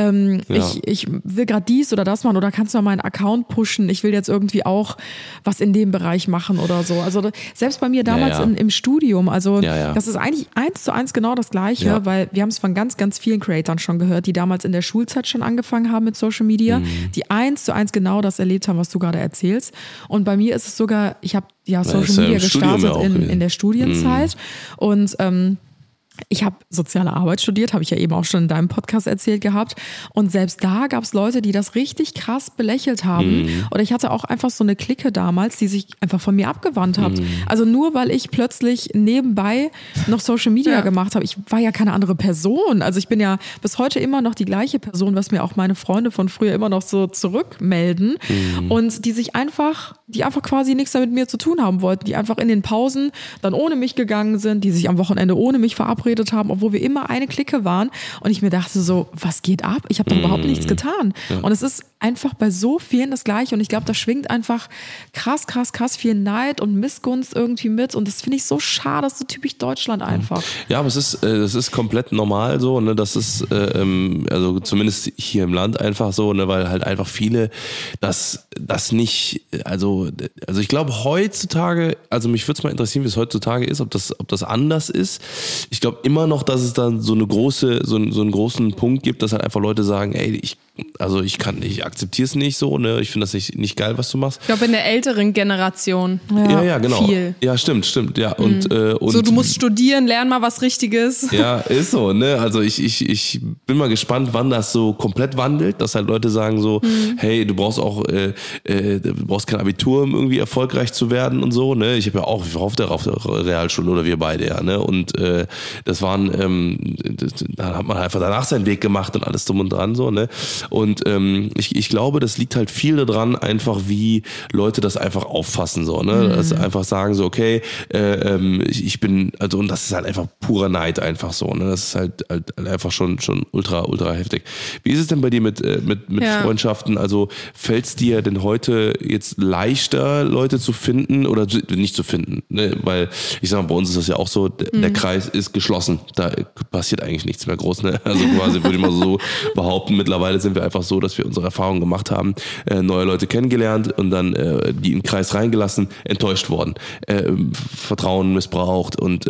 ich will gerade dies oder das machen oder kannst du mal meinen Account pushen, ich will jetzt irgendwie auch was in dem Bereich machen oder so. Also selbst bei mir damals im Studium, also das ist eigentlich 1:1 genau das Gleiche, weil wir haben es von ganz, ganz vielen Creatoren schon gehört, die damals in der Schulzeit schon angefangen haben mit Social Media, die 1:1 genau das erlebt haben, was du gerade erzählst. Und bei mir ist es sogar, ich habe Social Media gestartet in der Studienzeit und ich habe soziale Arbeit studiert, habe ich ja eben auch schon in deinem Podcast erzählt gehabt. Und selbst da gab es Leute, die das richtig krass belächelt haben. Oder ich hatte auch einfach so eine Clique damals, die sich einfach von mir abgewandt hat. Also nur weil ich plötzlich nebenbei noch Social Media gemacht habe. Ich war ja keine andere Person. Also ich bin ja bis heute immer noch die gleiche Person, was mir auch meine Freunde von früher immer noch so zurückmelden. Und die einfach quasi nichts damit mir zu tun haben wollten. Die einfach in den Pausen dann ohne mich gegangen sind, die sich am Wochenende ohne mich verabredet haben, obwohl wir immer eine Clique waren. Und ich mir dachte so, was geht ab? Ich habe doch überhaupt nichts getan. Ja. Und es ist einfach bei so vielen das Gleiche. Und ich glaube, da schwingt einfach krass viel Neid und Missgunst irgendwie mit. Und das finde ich so schade, das ist so typisch Deutschland einfach. Ja, aber das ist komplett normal so. Ne? Das ist also zumindest hier im Land einfach so, ne? Weil halt einfach viele das nicht, also ich glaube heutzutage, also mich würde es mal interessieren, wie es heutzutage ist, ob das anders ist. Ich glaube immer noch, dass es dann so einen großen Punkt gibt, dass halt einfach Leute sagen, ey, ich akzeptiere es nicht so, ne? Ich finde das nicht geil, was du machst. Ich glaube in der älteren Generation. Ja, genau. Viel. Ja, stimmt, ja. Und so, du musst studieren, lern mal was Richtiges. Ja, ist so, ne? Also ich bin mal gespannt, wann das so komplett wandelt, dass halt Leute sagen so, hey, du brauchst auch, du brauchst kein Abitur, um irgendwie erfolgreich zu werden und so, ne? Ich war auf der Realschule oder wir beide, ja, ne? Und das waren, da hat man einfach danach seinen Weg gemacht und alles drum und dran, so, ne? Und ich glaube, das liegt halt viel daran, einfach wie Leute das einfach auffassen, so, ne? Dass einfach sagen so, okay, ich bin, also, und das ist halt einfach purer Neid einfach so, ne? Das ist halt einfach schon ultra heftig. Wie ist es denn bei dir mit Freundschaften? Also fällt es dir denn heute jetzt leichter, Leute zu finden oder nicht zu finden? Ne? Weil ich sag mal, bei uns ist das ja auch so, der Kreis ist geschlossen. Da passiert eigentlich nichts mehr groß. Ne? Also quasi würde ich mal so behaupten, mittlerweile sind wir einfach so, dass wir unsere Erfahrungen gemacht haben, neue Leute kennengelernt und dann die in den Kreis reingelassen, enttäuscht worden, Vertrauen missbraucht und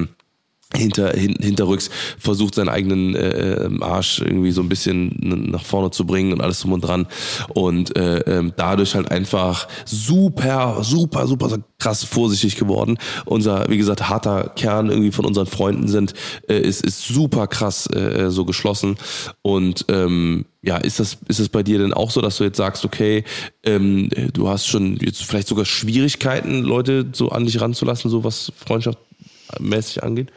hinterrücks versucht, seinen eigenen Arsch irgendwie so ein bisschen nach vorne zu bringen und alles drum und dran und dadurch halt einfach super krass vorsichtig geworden. Unser, wie gesagt, harter Kern irgendwie von unseren Freunden ist super krass so geschlossen und ist das bei dir denn auch so, dass du jetzt sagst, okay, du hast schon jetzt vielleicht sogar Schwierigkeiten, Leute so an dich ranzulassen, so was freundschaftmäßig angeht?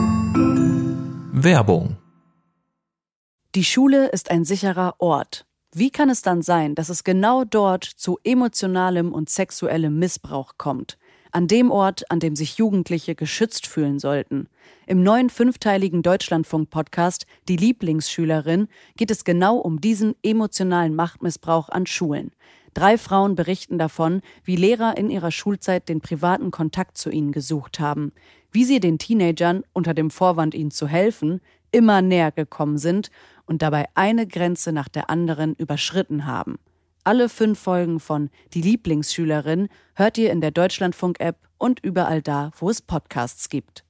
Werbung. Die Schule ist ein sicherer Ort. Wie kann es dann sein, dass es genau dort zu emotionalem und sexuellem Missbrauch kommt? An dem Ort, an dem sich Jugendliche geschützt fühlen sollten. Im neuen 5-teiligen Deutschlandfunk-Podcast Die Lieblingsschülerin geht es genau um diesen emotionalen Machtmissbrauch an Schulen. 3 Frauen berichten davon, wie Lehrer in ihrer Schulzeit den privaten Kontakt zu ihnen gesucht haben, wie sie den Teenagern, unter dem Vorwand ihnen zu helfen, immer näher gekommen sind und dabei eine Grenze nach der anderen überschritten haben. Alle 5 Folgen von Die Lieblingsschülerin hört ihr in der Deutschlandfunk-App und überall da, wo es Podcasts gibt.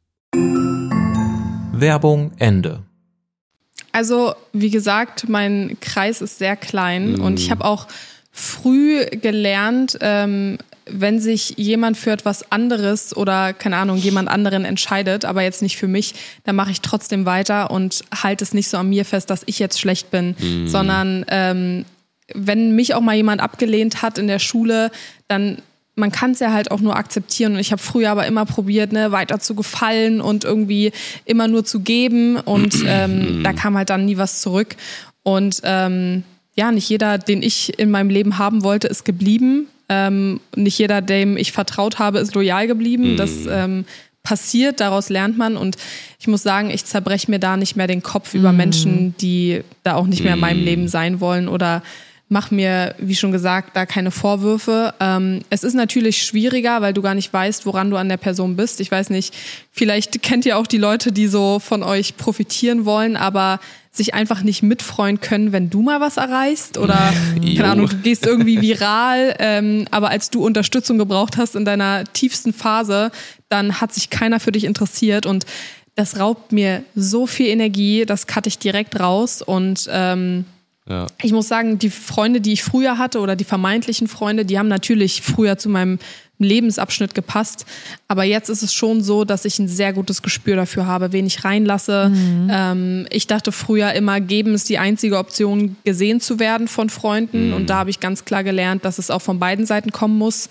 Werbung Ende. Also, wie gesagt, mein Kreis ist sehr klein und ich habe auch früh gelernt, wenn sich jemand für etwas anderes oder, keine Ahnung, jemand anderen entscheidet, aber jetzt nicht für mich, dann mache ich trotzdem weiter und halte es nicht so an mir fest, dass ich jetzt schlecht bin, sondern wenn mich auch mal jemand abgelehnt hat in der Schule, dann man kann es ja halt auch nur akzeptieren. Und ich habe früher aber immer probiert, weiter zu gefallen und irgendwie immer nur zu geben. Und da kam halt dann nie was zurück. Und nicht jeder, den ich in meinem Leben haben wollte, ist geblieben. Nicht jeder, dem ich vertraut habe, ist loyal geblieben. Das passiert, daraus lernt man. Und ich muss sagen, ich zerbreche mir da nicht mehr den Kopf über Menschen, die da auch nicht mehr in meinem Leben sein wollen oder mach mir, wie schon gesagt, da keine Vorwürfe. Es ist natürlich schwieriger, weil du gar nicht weißt, woran du an der Person bist. Ich weiß nicht, vielleicht kennt ihr auch die Leute, die so von euch profitieren wollen, aber sich einfach nicht mitfreuen können, wenn du mal was erreichst oder, keine Ahnung, du gehst irgendwie viral, aber als du Unterstützung gebraucht hast in deiner tiefsten Phase, dann hat sich keiner für dich interessiert und das raubt mir so viel Energie, das cutte ich direkt raus und ich muss sagen, die Freunde, die ich früher hatte oder die vermeintlichen Freunde, die haben natürlich früher zu meinem Lebensabschnitt gepasst. Aber jetzt ist es schon so, dass ich ein sehr gutes Gespür dafür habe, wen ich reinlasse. Ich dachte früher immer, geben ist die einzige Option, gesehen zu werden von Freunden. Und da habe ich ganz klar gelernt, dass es auch von beiden Seiten kommen muss.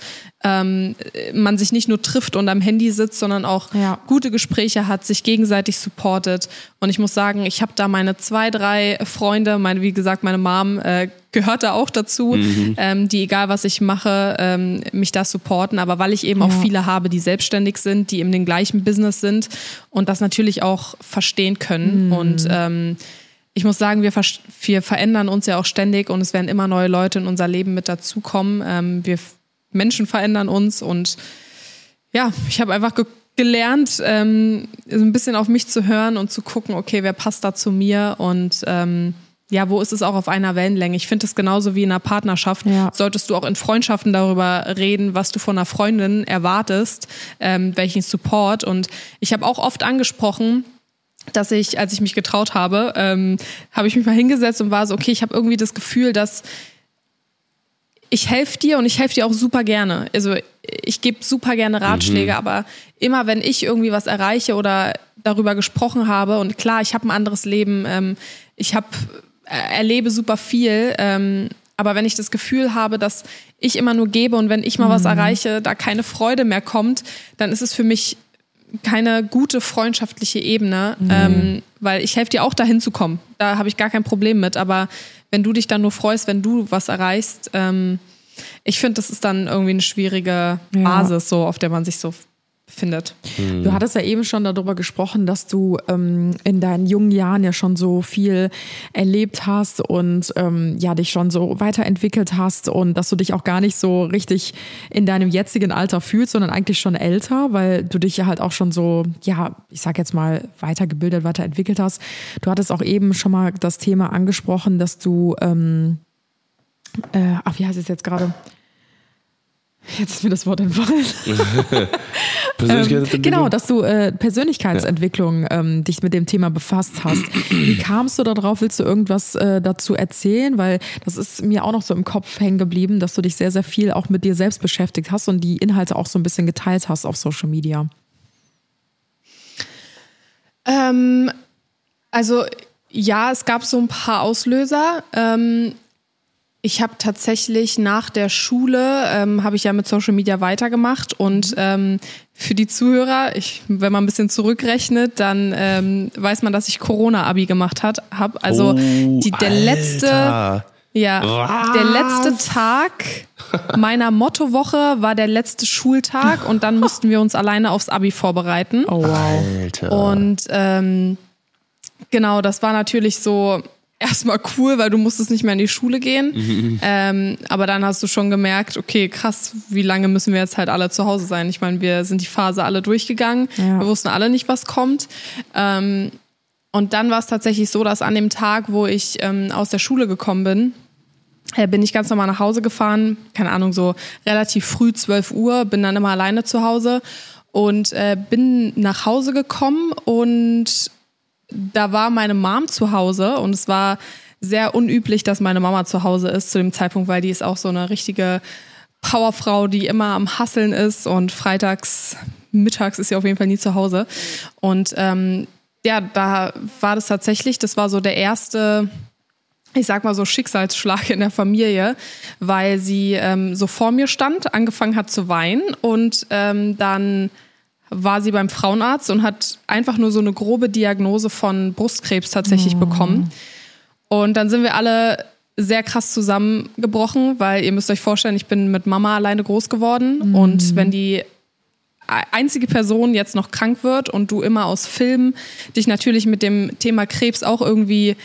Man sich nicht nur trifft und am Handy sitzt, sondern auch gute Gespräche hat, sich gegenseitig supportet. Und ich muss sagen, ich habe da meine 2, 3 Freunde, wie gesagt, meine Mom gehört da auch dazu, die, egal was ich mache, mich da supporten. Aber weil ich eben auch viele habe, die selbstständig sind, die in dem gleichen Business sind und das natürlich auch verstehen können. Und ich muss sagen, wir verändern uns ja auch ständig und es werden immer neue Leute in unser Leben mit dazukommen. Wir Menschen verändern uns und ich habe einfach gelernt, so ein bisschen auf mich zu hören und zu gucken, okay, wer passt da zu mir und wo ist es auch auf einer Wellenlänge? Ich finde es genauso wie in einer Partnerschaft. Solltest du auch in Freundschaften darüber reden, was du von einer Freundin erwartest, welchen Support. Und ich habe auch oft angesprochen, dass ich, als ich mich getraut habe, habe ich mich mal hingesetzt und war so, okay, ich habe irgendwie das Gefühl, dass ich helfe dir und ich helfe dir auch super gerne. Also ich gebe super gerne Ratschläge, aber immer wenn ich irgendwie was erreiche oder darüber gesprochen habe und klar, ich habe ein anderes Leben, ich erlebe super viel, aber wenn ich das Gefühl habe, dass ich immer nur gebe und wenn ich mal was erreiche, da keine Freude mehr kommt, dann ist es für mich keine gute freundschaftliche Ebene, weil ich helfe dir auch dahin zu kommen. Da habe ich gar kein Problem mit, aber wenn du dich dann nur freust, wenn du was erreichst, ich finde, das ist dann irgendwie eine schwierige Basis, so, auf der man sich so findet. Du hattest ja eben schon darüber gesprochen, dass du in deinen jungen Jahren ja schon so viel erlebt hast und dich schon so weiterentwickelt hast und dass du dich auch gar nicht so richtig in deinem jetzigen Alter fühlst, sondern eigentlich schon älter, weil du dich ja halt auch schon so, ich sag jetzt mal, weitergebildet, weiterentwickelt hast. Du hattest auch eben schon mal das Thema angesprochen, dass du wie heißt es jetzt gerade? Jetzt ist mir das Wort entfallen. Persönlichkeitsentwicklung? Genau, dass du Persönlichkeitsentwicklung dich mit dem Thema befasst hast. Wie kamst du da drauf? Willst du irgendwas dazu erzählen? Weil das ist mir auch noch so im Kopf hängen geblieben, dass du dich sehr, sehr viel auch mit dir selbst beschäftigt hast und die Inhalte auch so ein bisschen geteilt hast auf Social Media. Es gab so ein paar Auslöser. Ich habe tatsächlich nach der Schule, habe ich ja mit Social Media weitergemacht und für die Zuhörer, wenn man ein bisschen zurückrechnet, dann weiß man, dass ich Corona-Abi gemacht habe. Also der letzte Ja, der letzte Tag meiner Mottowoche war der letzte Schultag und dann mussten wir uns alleine aufs Abi vorbereiten. Oh wow. Alter. Und genau, das war natürlich so erstmal cool, weil du musstest nicht mehr in die Schule gehen. Aber dann hast du schon gemerkt, okay, krass, wie lange müssen wir jetzt halt alle zu Hause sein? Ich meine, wir sind die Phase alle durchgegangen. Ja. Wir wussten alle nicht, was kommt. Und dann war es tatsächlich so, dass an dem Tag, wo ich aus der Schule gekommen bin ich ganz normal nach Hause gefahren, keine Ahnung, so relativ früh, 12 Uhr, bin dann immer alleine zu Hause und bin nach Hause gekommen und da war meine Mom zu Hause und es war sehr unüblich, dass meine Mama zu Hause ist zu dem Zeitpunkt, weil die ist auch so eine richtige Powerfrau, die immer am Hasseln ist und mittags ist sie auf jeden Fall nie zu Hause. Und ja, da war das tatsächlich, das war so der erste, ich sag mal so Schicksalsschlag in der Familie, weil sie so vor mir stand, angefangen hat zu weinen und dann war sie beim Frauenarzt und hat einfach nur so eine grobe Diagnose von Brustkrebs tatsächlich bekommen. Und dann sind wir alle sehr krass zusammengebrochen, weil ihr müsst euch vorstellen, ich bin mit Mama alleine groß geworden und wenn die einzige Person jetzt noch krank wird und du immer aus Filmen dich natürlich mit dem Thema Krebs auch irgendwie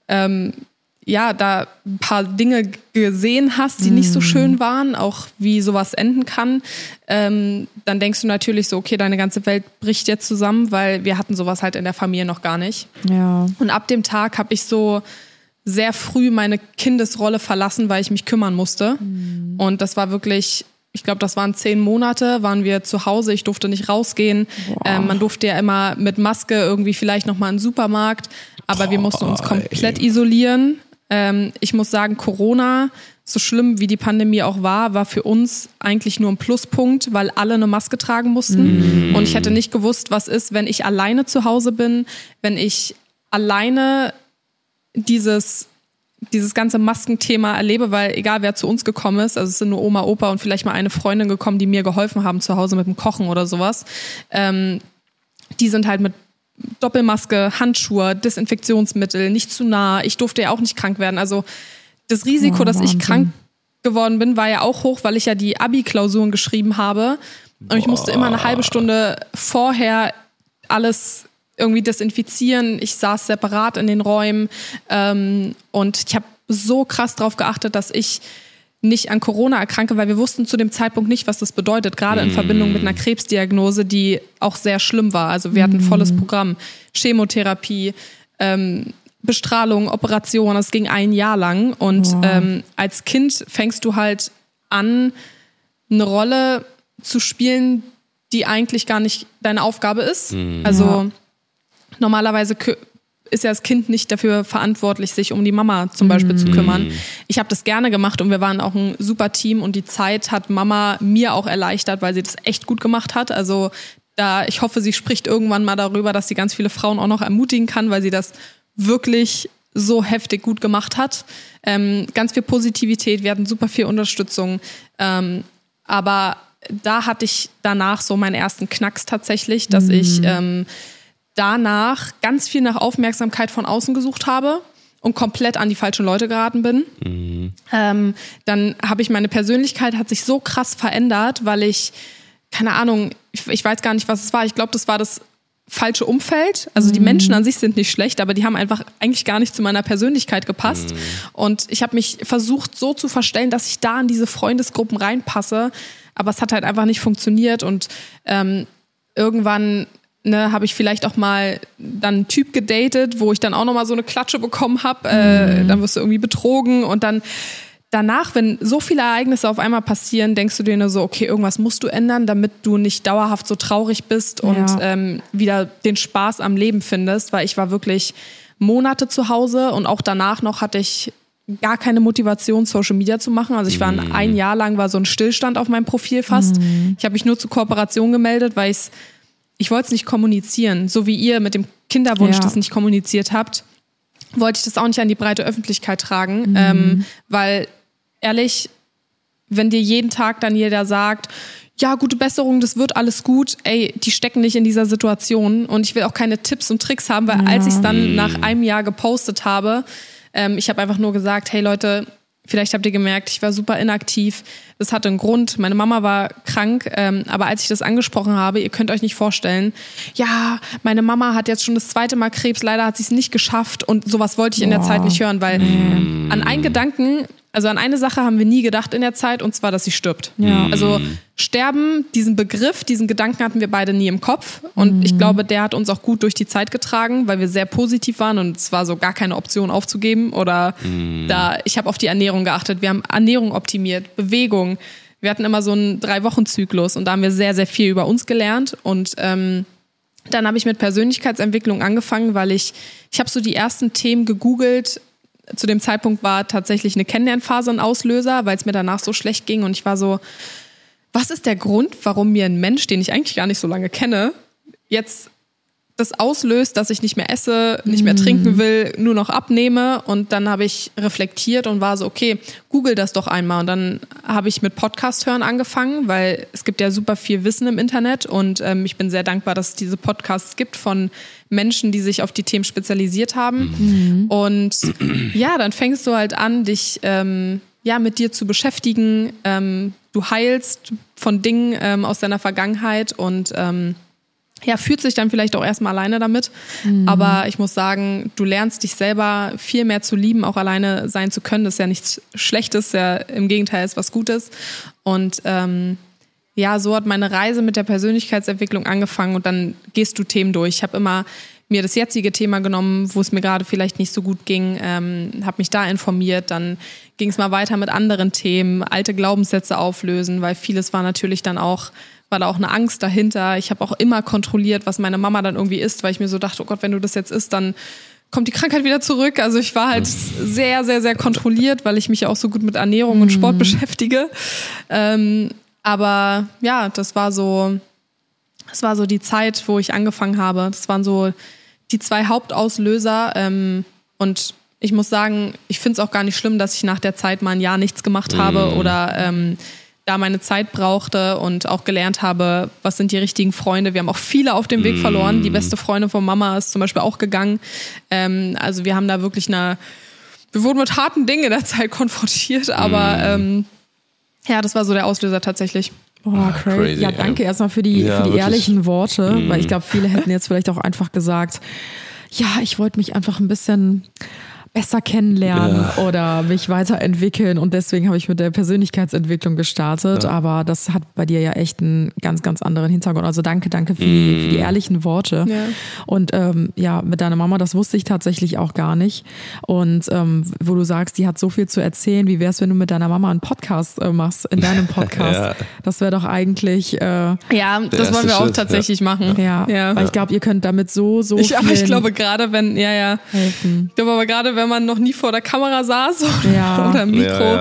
da ein paar Dinge gesehen hast, die nicht so schön waren, auch wie sowas enden kann, dann denkst du natürlich so, okay, deine ganze Welt bricht jetzt zusammen, weil wir hatten sowas halt in der Familie noch gar nicht. Ja. Und ab dem Tag habe ich so sehr früh meine Kindesrolle verlassen, weil ich mich kümmern musste. Und das war wirklich, ich glaube, das waren 10 Monate, waren wir zu Hause, ich durfte nicht rausgehen. Man durfte ja immer mit Maske irgendwie vielleicht nochmal in den Supermarkt, aber wir mussten uns komplett isolieren. Ich muss sagen, Corona, so schlimm wie die Pandemie auch war für uns eigentlich nur ein Pluspunkt, weil alle eine Maske tragen mussten. Und ich hätte nicht gewusst, was ist, wenn ich alleine zu Hause bin, wenn ich alleine dieses ganze Maskenthema erlebe, weil egal wer zu uns gekommen ist, also es sind nur Oma, Opa und vielleicht mal eine Freundin gekommen, die mir geholfen haben zu Hause mit dem Kochen oder sowas, die sind halt mit Doppelmaske, Handschuhe, Desinfektionsmittel, nicht zu nah. Ich durfte ja auch nicht krank werden. Also das Risiko, dass ich krank geworden bin, war ja auch hoch, weil ich ja die Abi-Klausuren geschrieben habe. Und ich musste immer eine halbe Stunde vorher alles irgendwie desinfizieren. Ich saß separat in den Räumen. Und ich habe so krass drauf geachtet, dass ich nicht an Corona erkranke, weil wir wussten zu dem Zeitpunkt nicht, was das bedeutet, gerade in Verbindung mit einer Krebsdiagnose, die auch sehr schlimm war. Also wir hatten ein volles Programm, Chemotherapie, Bestrahlung, Operation, das ging 1 Jahr lang. Und als Kind fängst du halt an, eine Rolle zu spielen, die eigentlich gar nicht deine Aufgabe ist. Also normalerweise ist ja das Kind nicht dafür verantwortlich, sich um die Mama zum Beispiel zu kümmern. Ich habe das gerne gemacht und wir waren auch ein super Team und die Zeit hat Mama mir auch erleichtert, weil sie das echt gut gemacht hat. Also ich hoffe, sie spricht irgendwann mal darüber, dass sie ganz viele Frauen auch noch ermutigen kann, weil sie das wirklich so heftig gut gemacht hat. Ganz viel Positivität, wir hatten super viel Unterstützung. Aber da hatte ich danach so meinen ersten Knacks tatsächlich, dass ich danach ganz viel nach Aufmerksamkeit von außen gesucht habe und komplett an die falschen Leute geraten bin. Dann habe ich meine Persönlichkeit hat sich so krass verändert, weil ich, keine Ahnung, ich weiß gar nicht, was es war. Ich glaube, das war das falsche Umfeld. Also die Menschen an sich sind nicht schlecht, aber die haben einfach eigentlich gar nicht zu meiner Persönlichkeit gepasst. Und ich habe mich versucht so zu verstellen, dass ich da in diese Freundesgruppen reinpasse, aber es hat halt einfach nicht funktioniert und irgendwann habe ich vielleicht auch mal dann einen Typ gedatet, wo ich dann auch nochmal so eine Klatsche bekommen habe. Dann wirst du irgendwie betrogen und dann danach, wenn so viele Ereignisse auf einmal passieren, denkst du dir nur so, okay, irgendwas musst du ändern, damit du nicht dauerhaft so traurig bist und wieder den Spaß am Leben findest, weil ich war wirklich Monate zu Hause und auch danach noch hatte ich gar keine Motivation, Social Media zu machen. Also ich war 1 Jahr lang war so ein Stillstand auf meinem Profil fast. Ich habe mich nur zur Kooperation gemeldet, weil ich wollte es nicht kommunizieren, so wie ihr mit dem Kinderwunsch das nicht kommuniziert habt, wollte ich das auch nicht an die breite Öffentlichkeit tragen, weil ehrlich, wenn dir jeden Tag dann jeder sagt, ja, gute Besserung, das wird alles gut, die stecken nicht in dieser Situation und ich will auch keine Tipps und Tricks haben, weil als ich es dann nach 1 Jahr gepostet habe, ich habe einfach nur gesagt, hey Leute, Vielleicht habt ihr gemerkt, ich war super inaktiv. Das hatte einen Grund. Meine Mama war krank, aber als ich das angesprochen habe, ihr könnt euch nicht vorstellen, ja, meine Mama hat jetzt schon das 2. Mal Krebs, leider hat sie es nicht geschafft und sowas wollte ich in der Zeit nicht hören, weil an einen Gedanken, also an eine Sache haben wir nie gedacht in der Zeit, und zwar, dass sie stirbt. Ja. Also Sterben, diesen Begriff, diesen Gedanken hatten wir beide nie im Kopf. Und ich glaube, der hat uns auch gut durch die Zeit getragen, weil wir sehr positiv waren und es war so gar keine Option aufzugeben. Oder ich habe auf die Ernährung geachtet. Wir haben Ernährung optimiert, Bewegung. Wir hatten immer so einen 3-Wochen-Zyklus und da haben wir sehr, sehr viel über uns gelernt. Und dann habe ich mit Persönlichkeitsentwicklung angefangen, weil ich habe so die ersten Themen gegoogelt. Zu dem Zeitpunkt war tatsächlich eine Kennenlernphase ein Auslöser, weil es mir danach so schlecht ging. Und ich war so, was ist der Grund, warum mir ein Mensch, den ich eigentlich gar nicht so lange kenne, jetzt das auslöst, dass ich nicht mehr esse, nicht mehr trinken will, nur noch abnehme. Und dann habe ich reflektiert und war so, okay, google das doch einmal. Und dann habe ich mit Podcast hören angefangen, weil es gibt ja super viel Wissen im Internet. Und ich bin sehr dankbar, dass es diese Podcasts gibt von Menschen, die sich auf die Themen spezialisiert haben. Und ja, dann fängst du halt an, dich mit dir zu beschäftigen. Du heilst von Dingen aus deiner Vergangenheit und fühlt sich dann vielleicht auch erstmal alleine damit. Aber ich muss sagen, du lernst dich selber viel mehr zu lieben, auch alleine sein zu können. Das ist ja nichts Schlechtes, ja im Gegenteil ist was Gutes. Und so hat meine Reise mit der Persönlichkeitsentwicklung angefangen und dann gehst du Themen durch. Ich habe immer mir das jetzige Thema genommen, wo es mir gerade vielleicht nicht so gut ging, habe mich da informiert, dann ging es mal weiter mit anderen Themen, alte Glaubenssätze auflösen, weil vieles war natürlich dann auch, war da auch eine Angst dahinter. Ich habe auch immer kontrolliert, was meine Mama dann irgendwie isst, weil ich mir so dachte, oh Gott, wenn du das jetzt isst, dann kommt die Krankheit wieder zurück. Also ich war halt sehr, sehr, sehr kontrolliert, weil ich mich ja auch so gut mit Ernährung und Sport beschäftige. Aber ja, das war so die Zeit, wo ich angefangen habe. Das waren so die 2 Hauptauslöser. Und ich muss sagen, ich finde es auch gar nicht schlimm, dass ich nach der Zeit mal ein Jahr nichts gemacht habe oder da meine Zeit brauchte und auch gelernt habe, was sind die richtigen Freunde. Wir haben auch viele auf dem Weg verloren. Die beste Freundin von Mama ist zum Beispiel auch gegangen. Also wir haben da wirklich wir wurden mit harten Dingen in der Zeit konfrontiert, aber das war so der Auslöser tatsächlich. Boah, crazy. Ja, danke erstmal für die ehrlichen Worte, weil ich glaube, viele hätten jetzt vielleicht auch einfach gesagt, ja, ich wollte mich einfach ein bisschen besser kennenlernen oder mich weiterentwickeln und deswegen habe ich mit der Persönlichkeitsentwicklung gestartet, aber das hat bei dir ja echt einen ganz, ganz anderen Hintergrund. Also danke für die ehrlichen Worte. Ja. Und mit deiner Mama, das wusste ich tatsächlich auch gar nicht. Und wo du sagst, die hat so viel zu erzählen, wie wär's, wenn du mit deiner Mama einen Podcast machst, in deinem Podcast? Das wäre doch eigentlich das wollen wir auch tatsächlich machen. Ja, weil ich glaube, ihr könnt damit so viel aber ich glaube, gerade wenn, helfen. Ich glaube aber gerade, wenn man noch nie vor der Kamera saß oder Mikro.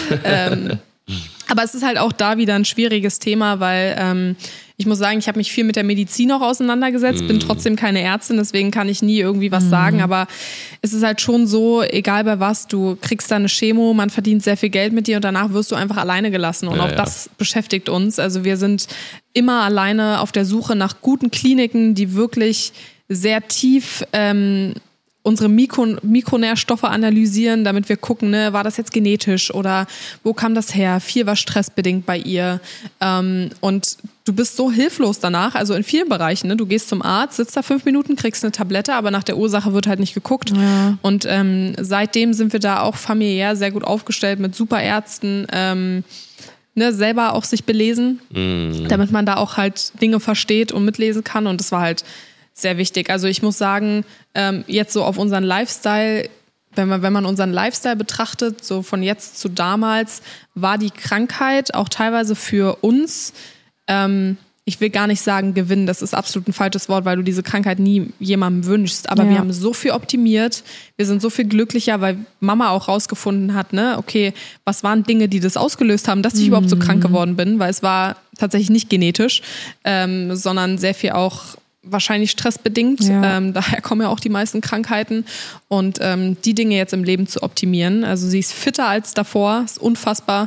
Aber es ist halt auch da wieder ein schwieriges Thema, weil ich muss sagen, ich habe mich viel mit der Medizin auch auseinandergesetzt, bin trotzdem keine Ärztin, deswegen kann ich nie irgendwie was sagen, aber es ist halt schon so, egal bei was, du kriegst da eine Chemo, man verdient sehr viel Geld mit dir und danach wirst du einfach alleine gelassen und auch das beschäftigt uns. Also wir sind immer alleine auf der Suche nach guten Kliniken, die wirklich sehr tief unsere Mikronährstoffe analysieren, damit wir gucken, war das jetzt genetisch oder wo kam das her? Viel war stressbedingt bei ihr. Und du bist so hilflos danach, also in vielen Bereichen. Du gehst zum Arzt, sitzt da 5 Minuten, kriegst eine Tablette, aber nach der Ursache wird halt nicht geguckt. Ja. Und seitdem sind wir da auch familiär sehr gut aufgestellt mit super Ärzten, selber auch sich belesen, damit man da auch halt Dinge versteht und mitlesen kann. Und das war halt sehr wichtig. Also ich muss sagen, jetzt so auf unseren Lifestyle, wenn man unseren Lifestyle betrachtet, so von jetzt zu damals, war die Krankheit auch teilweise für uns, ich will gar nicht sagen Gewinn, das ist absolut ein falsches Wort, weil du diese Krankheit nie jemandem wünschst, aber wir haben so viel optimiert, wir sind so viel glücklicher, weil Mama auch rausgefunden hat, okay, was waren Dinge, die das ausgelöst haben, dass ich überhaupt so krank geworden bin, weil es war tatsächlich nicht genetisch, sondern sehr viel auch wahrscheinlich stressbedingt. Daher kommen ja auch die meisten Krankheiten. Und die Dinge jetzt im Leben zu optimieren. Also sie ist fitter als davor, ist unfassbar.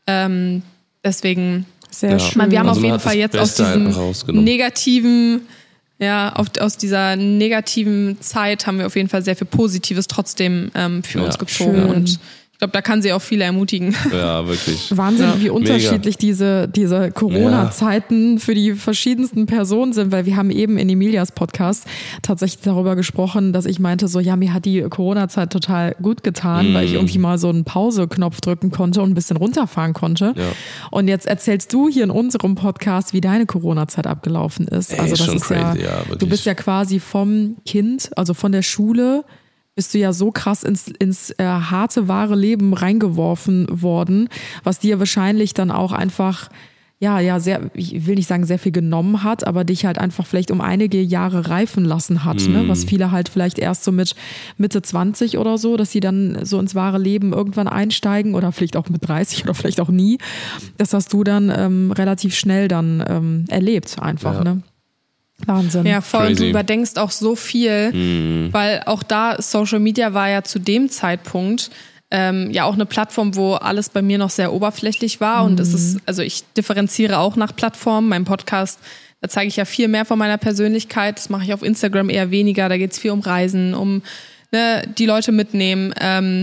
Deswegen sehr schön. Wir haben auf jeden Fall jetzt aus diesem negativen, aus dieser negativen Zeit haben wir auf jeden Fall sehr viel Positives trotzdem für uns gezogen. Schön. Und ich glaube, da kann sie auch viele ermutigen. Ja, wirklich. Wahnsinn, wie unterschiedlich diese Corona-Zeiten für die verschiedensten Personen sind, weil wir haben eben in Emilias Podcast tatsächlich darüber gesprochen, dass ich meinte so, ja, mir hat die Corona-Zeit total gut getan, weil ich irgendwie mal so einen Pause-Knopf drücken konnte und ein bisschen runterfahren konnte. Ja. Und jetzt erzählst du hier in unserem Podcast, wie deine Corona-Zeit abgelaufen ist. Also das ist crazy, ja, du bist ja quasi vom Kind, also von der Schule, bist du ja so krass ins harte, wahre Leben reingeworfen worden, was dir wahrscheinlich dann auch einfach, sehr, ich will nicht sagen sehr viel genommen hat, aber dich halt einfach vielleicht um einige Jahre reifen lassen hat, ne? Was viele halt vielleicht erst so mit Mitte 20 oder so, dass sie dann so ins wahre Leben irgendwann einsteigen oder vielleicht auch mit 30 oder vielleicht auch nie. Das hast du dann relativ schnell dann erlebt einfach, ne? Wahnsinn. Ja, voll. Crazy. Und du überdenkst auch so viel, weil auch da Social Media war ja zu dem Zeitpunkt ja auch eine Plattform, wo alles bei mir noch sehr oberflächlich war. Und es ist, also ich differenziere auch nach Plattformen. Mein Podcast, da zeige ich ja viel mehr von meiner Persönlichkeit. Das mache ich auf Instagram eher weniger. Da geht es viel um Reisen, um die Leute mitnehmen.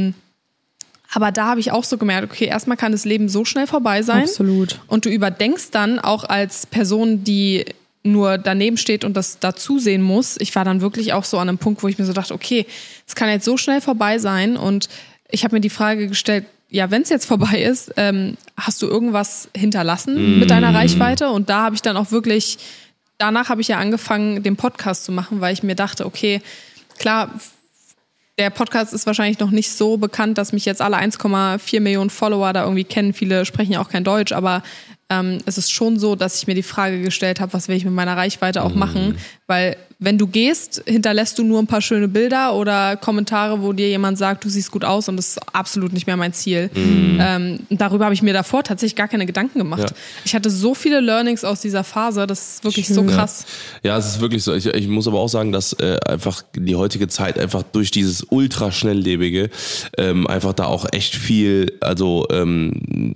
Aber da habe ich auch so gemerkt, okay, erstmal kann das Leben so schnell vorbei sein. Absolut. Und du überdenkst dann auch als Person, die nur daneben steht und das dazu sehen muss. Ich war dann wirklich auch so an einem Punkt, wo ich mir so dachte, okay, es kann jetzt so schnell vorbei sein. Und ich habe mir die Frage gestellt, ja, wenn es jetzt vorbei ist, hast du irgendwas hinterlassen mit deiner Reichweite? Und da habe ich dann auch wirklich, danach habe ich ja angefangen, den Podcast zu machen, weil ich mir dachte, okay, klar, der Podcast ist wahrscheinlich noch nicht so bekannt, dass mich jetzt alle 1,4 Millionen Follower da irgendwie kennen. Viele sprechen ja auch kein Deutsch, aber es ist schon so, dass ich mir die Frage gestellt habe, was will ich mit meiner Reichweite auch machen? Weil wenn du gehst, hinterlässt du nur ein paar schöne Bilder oder Kommentare, wo dir jemand sagt, du siehst gut aus, und das ist absolut nicht mehr mein Ziel. Darüber habe ich mir davor tatsächlich gar keine Gedanken gemacht. Ja. Ich hatte so viele Learnings aus dieser Phase, das ist wirklich so krass. Ja, es ist wirklich so. Ich muss aber auch sagen, dass einfach die heutige Zeit einfach durch dieses ultra schnelllebige einfach da auch echt viel, also einem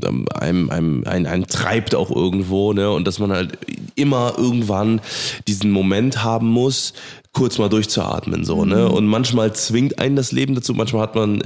treibt auch irgendwo, ne? Und dass man halt immer irgendwann diesen Moment haben muss, kurz mal durchzuatmen, so, ne? Und manchmal zwingt einen das Leben dazu, manchmal hat man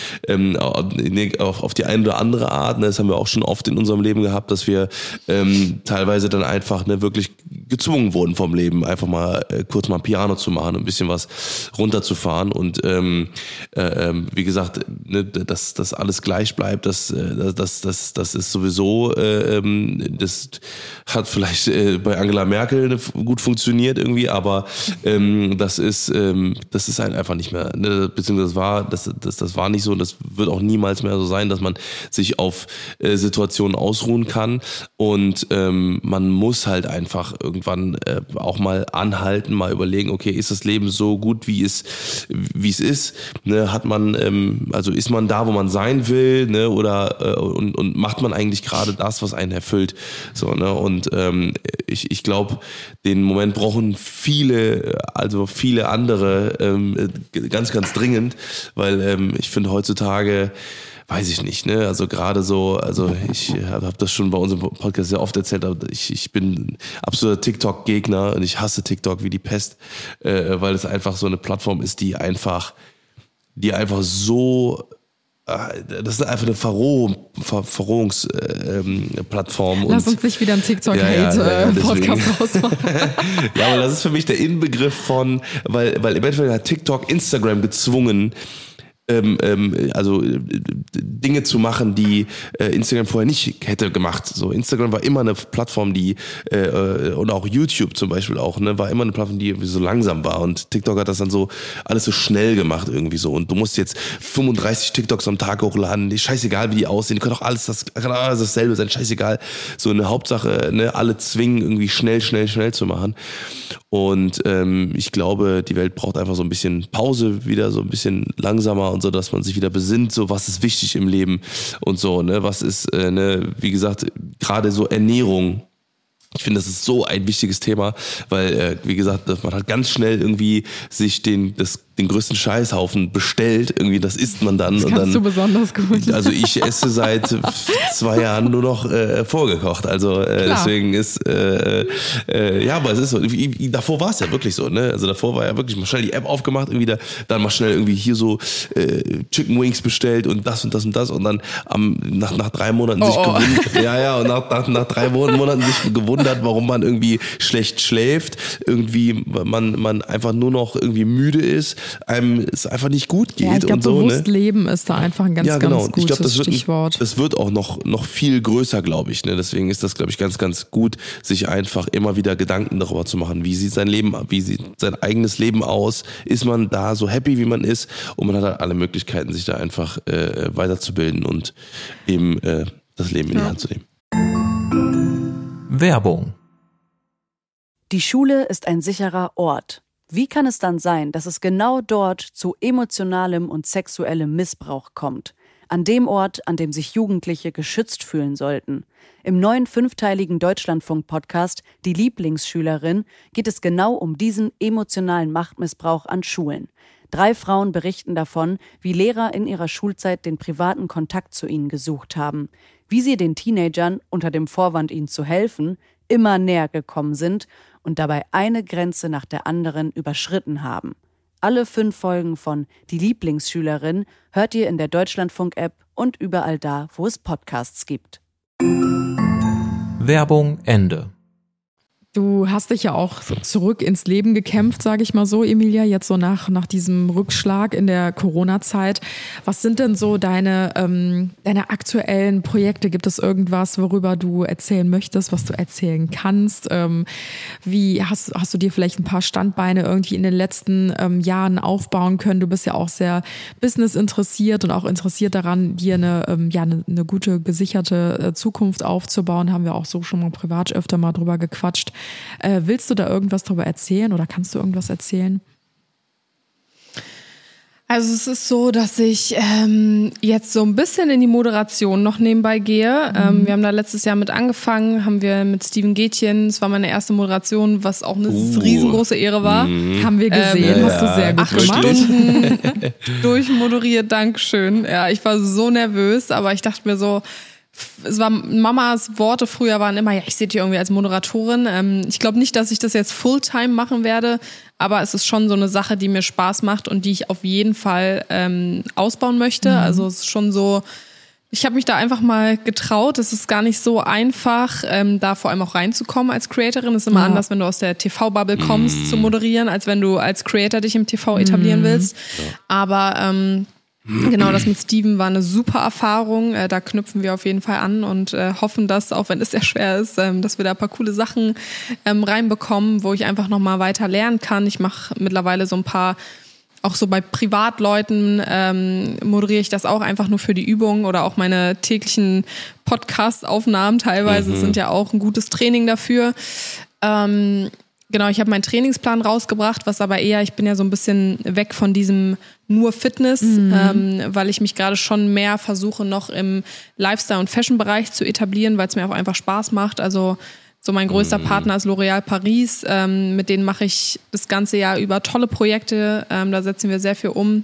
auf die eine oder andere Art, ne? Das haben wir auch schon oft in unserem Leben gehabt, dass wir teilweise dann einfach wirklich gezwungen wurden vom Leben, einfach mal kurz mal Piano zu machen, ein bisschen was runterzufahren und wie gesagt, ne, dass alles gleich bleibt, das ist sowieso, das hat vielleicht bei Angela Merkel gut funktioniert irgendwie, aber das ist halt einfach nicht mehr, ne? Beziehungsweise das war nicht so, und das wird auch niemals mehr so sein, dass man sich auf Situationen ausruhen kann, und man muss halt einfach irgendwann auch mal anhalten, mal überlegen, okay, ist das Leben so gut, wie es ist, ne? Hat man, also ist man da, wo man sein will, ne? Oder und macht man eigentlich gerade das, was einen erfüllt, so, ne? Und ich glaube, den Moment brauchen viele andere ganz, ganz dringend, weil ich finde heutzutage, weiß ich nicht, ne, also gerade so, also ich habe das schon bei unserem Podcast sehr oft erzählt, aber ich bin absoluter TikTok-Gegner und ich hasse TikTok wie die Pest, weil es einfach so eine Plattform ist, die einfach so, das ist einfach eine Verrohungsplattform. Lass uns nicht wieder einen TikTok-Hate-Podcast rausmachen. Ja, aber das ist für mich der Inbegriff von, weil im Endeffekt hat TikTok Instagram gezwungen, also Dinge zu machen, die Instagram vorher nicht hätte gemacht. So, Instagram war immer eine Plattform, die und auch YouTube zum Beispiel auch, ne, war immer eine Plattform, die so langsam war, und TikTok hat das dann so alles so schnell gemacht irgendwie so, und du musst jetzt 35 TikToks am Tag hochladen, scheißegal wie die aussehen, die können auch alles dasselbe sein, scheißegal, so eine Hauptsache, ne, alle zwingen irgendwie schnell zu machen, und ich glaube, die Welt braucht einfach so ein bisschen Pause, wieder so ein bisschen langsamer und so, dass man sich wieder besinnt, so was ist wichtig im Leben und so, ne, was ist, ne, wie gesagt, gerade so Ernährung. Ich finde, das ist so ein wichtiges Thema, weil, wie gesagt, man hat ganz schnell irgendwie sich den den größten Scheißhaufen bestellt, irgendwie das isst man dann. Das und kannst dann, du besonders gut. Also ich esse seit 2 Jahren nur noch vorgekocht, also deswegen ist, ja, aber es ist so, davor war es ja wirklich so, ne, also davor war ja wirklich mal schnell die App aufgemacht, irgendwie dann mal schnell irgendwie hier so Chicken Wings bestellt und das und das und das und dann nach 3 Monaten sich gewundert, und nach 3 Monaten sich gewundert, warum man irgendwie schlecht schläft, irgendwie man einfach nur noch irgendwie müde ist, einem es einfach nicht gut geht. Ja, ich glaube, und so, bewusst ne? leben ist da einfach ein ganz, ganz gutes ich glaub, Stichwort. Das wird auch noch viel größer, glaube ich. Ne? Deswegen ist das, glaube ich, ganz, ganz gut, sich einfach immer wieder Gedanken darüber zu machen, wie sieht sein eigenes Leben aus, ist man da so happy, wie man ist, und man hat halt alle Möglichkeiten, sich da einfach weiterzubilden und eben das Leben in die Hand zu nehmen. Werbung. Die Schule ist ein sicherer Ort. Wie kann es dann sein, dass es genau dort zu emotionalem und sexuellem Missbrauch kommt? An dem Ort, an dem sich Jugendliche geschützt fühlen sollten. Im neuen 5-teiligen Deutschlandfunk-Podcast Die Lieblingsschülerin geht es genau um diesen emotionalen Machtmissbrauch an Schulen. 3 Frauen berichten davon, wie Lehrer in ihrer Schulzeit den privaten Kontakt zu ihnen gesucht haben, wie sie den Teenagern, unter dem Vorwand ihnen zu helfen, immer näher gekommen sind und dabei eine Grenze nach der anderen überschritten haben. Alle 5 Folgen von Die Lieblingsschülerin hört ihr in der Deutschlandfunk-App und überall da, wo es Podcasts gibt. Werbung Ende. Du hast dich ja auch zurück ins Leben gekämpft, sage ich mal so, Emilia, jetzt so nach diesem Rückschlag in der Corona-Zeit. Was sind denn so deine aktuellen Projekte? Gibt es irgendwas, worüber du erzählen möchtest, was du erzählen kannst? Wie hast du dir vielleicht ein paar Standbeine irgendwie in den letzten Jahren aufbauen können? Du bist ja auch sehr business interessiert und auch interessiert daran, dir eine gute, gesicherte Zukunft aufzubauen. Haben wir auch so schon mal privat öfter mal drüber gequatscht. Willst du da irgendwas drüber erzählen oder kannst du irgendwas erzählen? Also es ist so, dass ich jetzt so ein bisschen in die Moderation noch nebenbei gehe. Wir haben da letztes Jahr mit angefangen, haben wir mit Steven Gätchen, das war meine erste Moderation, was auch eine riesengroße Ehre war. Haben wir gesehen, hast du sehr gut 8 gemacht. Stunden durchmoderiert, Dankeschön. Ja, ich war so nervös, aber ich dachte mir so, es war Mamas Worte früher waren immer, ja, ich sehe dich irgendwie als Moderatorin. Ich glaube nicht, dass ich das jetzt Fulltime machen werde, aber es ist schon so eine Sache, die mir Spaß macht und die ich auf jeden Fall ausbauen möchte. Also es ist schon so, ich habe mich da einfach mal getraut. Es ist gar nicht so einfach, da vor allem auch reinzukommen als Creatorin. Es ist immer anders, wenn du aus der TV-Bubble kommst, zu moderieren, als wenn du als Creator dich im TV etablieren willst. Aber genau, das mit Steven war eine super Erfahrung. Da knüpfen wir auf jeden Fall an und hoffen, dass, auch wenn es sehr schwer ist, dass wir da ein paar coole Sachen reinbekommen, wo ich einfach nochmal weiter lernen kann. Ich mache mittlerweile so ein paar, auch so bei Privatleuten moderiere ich das auch einfach nur für die Übung oder auch meine täglichen Podcast-Aufnahmen teilweise sind ja auch ein gutes Training dafür. Genau, ich habe meinen Trainingsplan rausgebracht, was aber eher, ich bin ja so ein bisschen weg von diesem nur Fitness, weil ich mich gerade schon mehr versuche, noch im Lifestyle- und Fashion-Bereich zu etablieren, weil es mir auch einfach Spaß macht. Also so mein größter Partner ist L'Oréal Paris, mit denen mache ich das ganze Jahr über tolle Projekte, da setzen wir sehr viel um.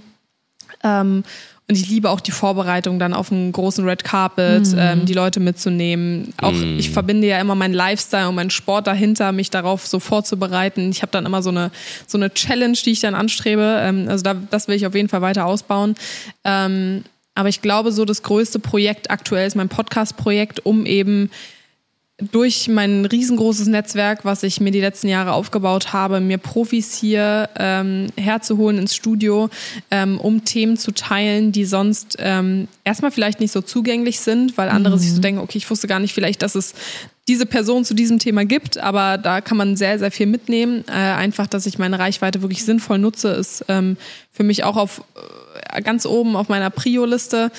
Und ich liebe auch die Vorbereitung dann auf einen großen Red Carpet, die Leute mitzunehmen. Auch ich verbinde ja immer meinen Lifestyle und meinen Sport dahinter, mich darauf so vorzubereiten. Ich habe dann immer so eine Challenge, die ich dann anstrebe. Also das will ich auf jeden Fall weiter ausbauen. Aber ich glaube, so das größte Projekt aktuell ist mein Podcast-Projekt, um eben durch mein riesengroßes Netzwerk, was ich mir die letzten Jahre aufgebaut habe, mir Profis hier herzuholen ins Studio, um Themen zu teilen, die sonst erstmal vielleicht nicht so zugänglich sind, weil andere sich so denken, okay, ich wusste gar nicht vielleicht, dass es diese Person zu diesem Thema gibt, aber da kann man sehr, sehr viel mitnehmen. Einfach, dass ich meine Reichweite wirklich sinnvoll nutze, ist für mich auch auf ganz oben auf meiner Prio-Liste.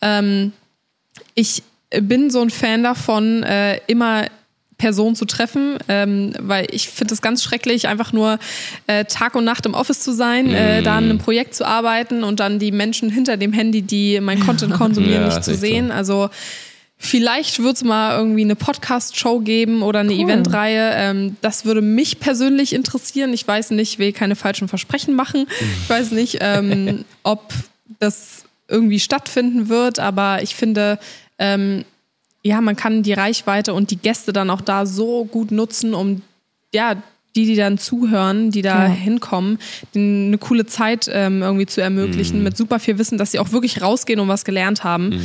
Ich bin so ein Fan davon, immer Personen zu treffen, weil ich finde es ganz schrecklich, einfach nur Tag und Nacht im Office zu sein, da an einem Projekt zu arbeiten und dann die Menschen hinter dem Handy, die mein Content konsumieren, nicht zu sehen. Also Vielleicht wird es mal irgendwie eine Podcast-Show geben oder eine Eventreihe. Das würde mich persönlich interessieren. Ich weiß nicht, will keine falschen Versprechen machen. Ich weiß nicht, ob das irgendwie stattfinden wird, aber ich finde, man kann die Reichweite und die Gäste dann auch da so gut nutzen, um die dann zuhören, die da hinkommen, denen eine coole Zeit irgendwie zu ermöglichen, mit super viel Wissen, dass sie auch wirklich rausgehen und was gelernt haben.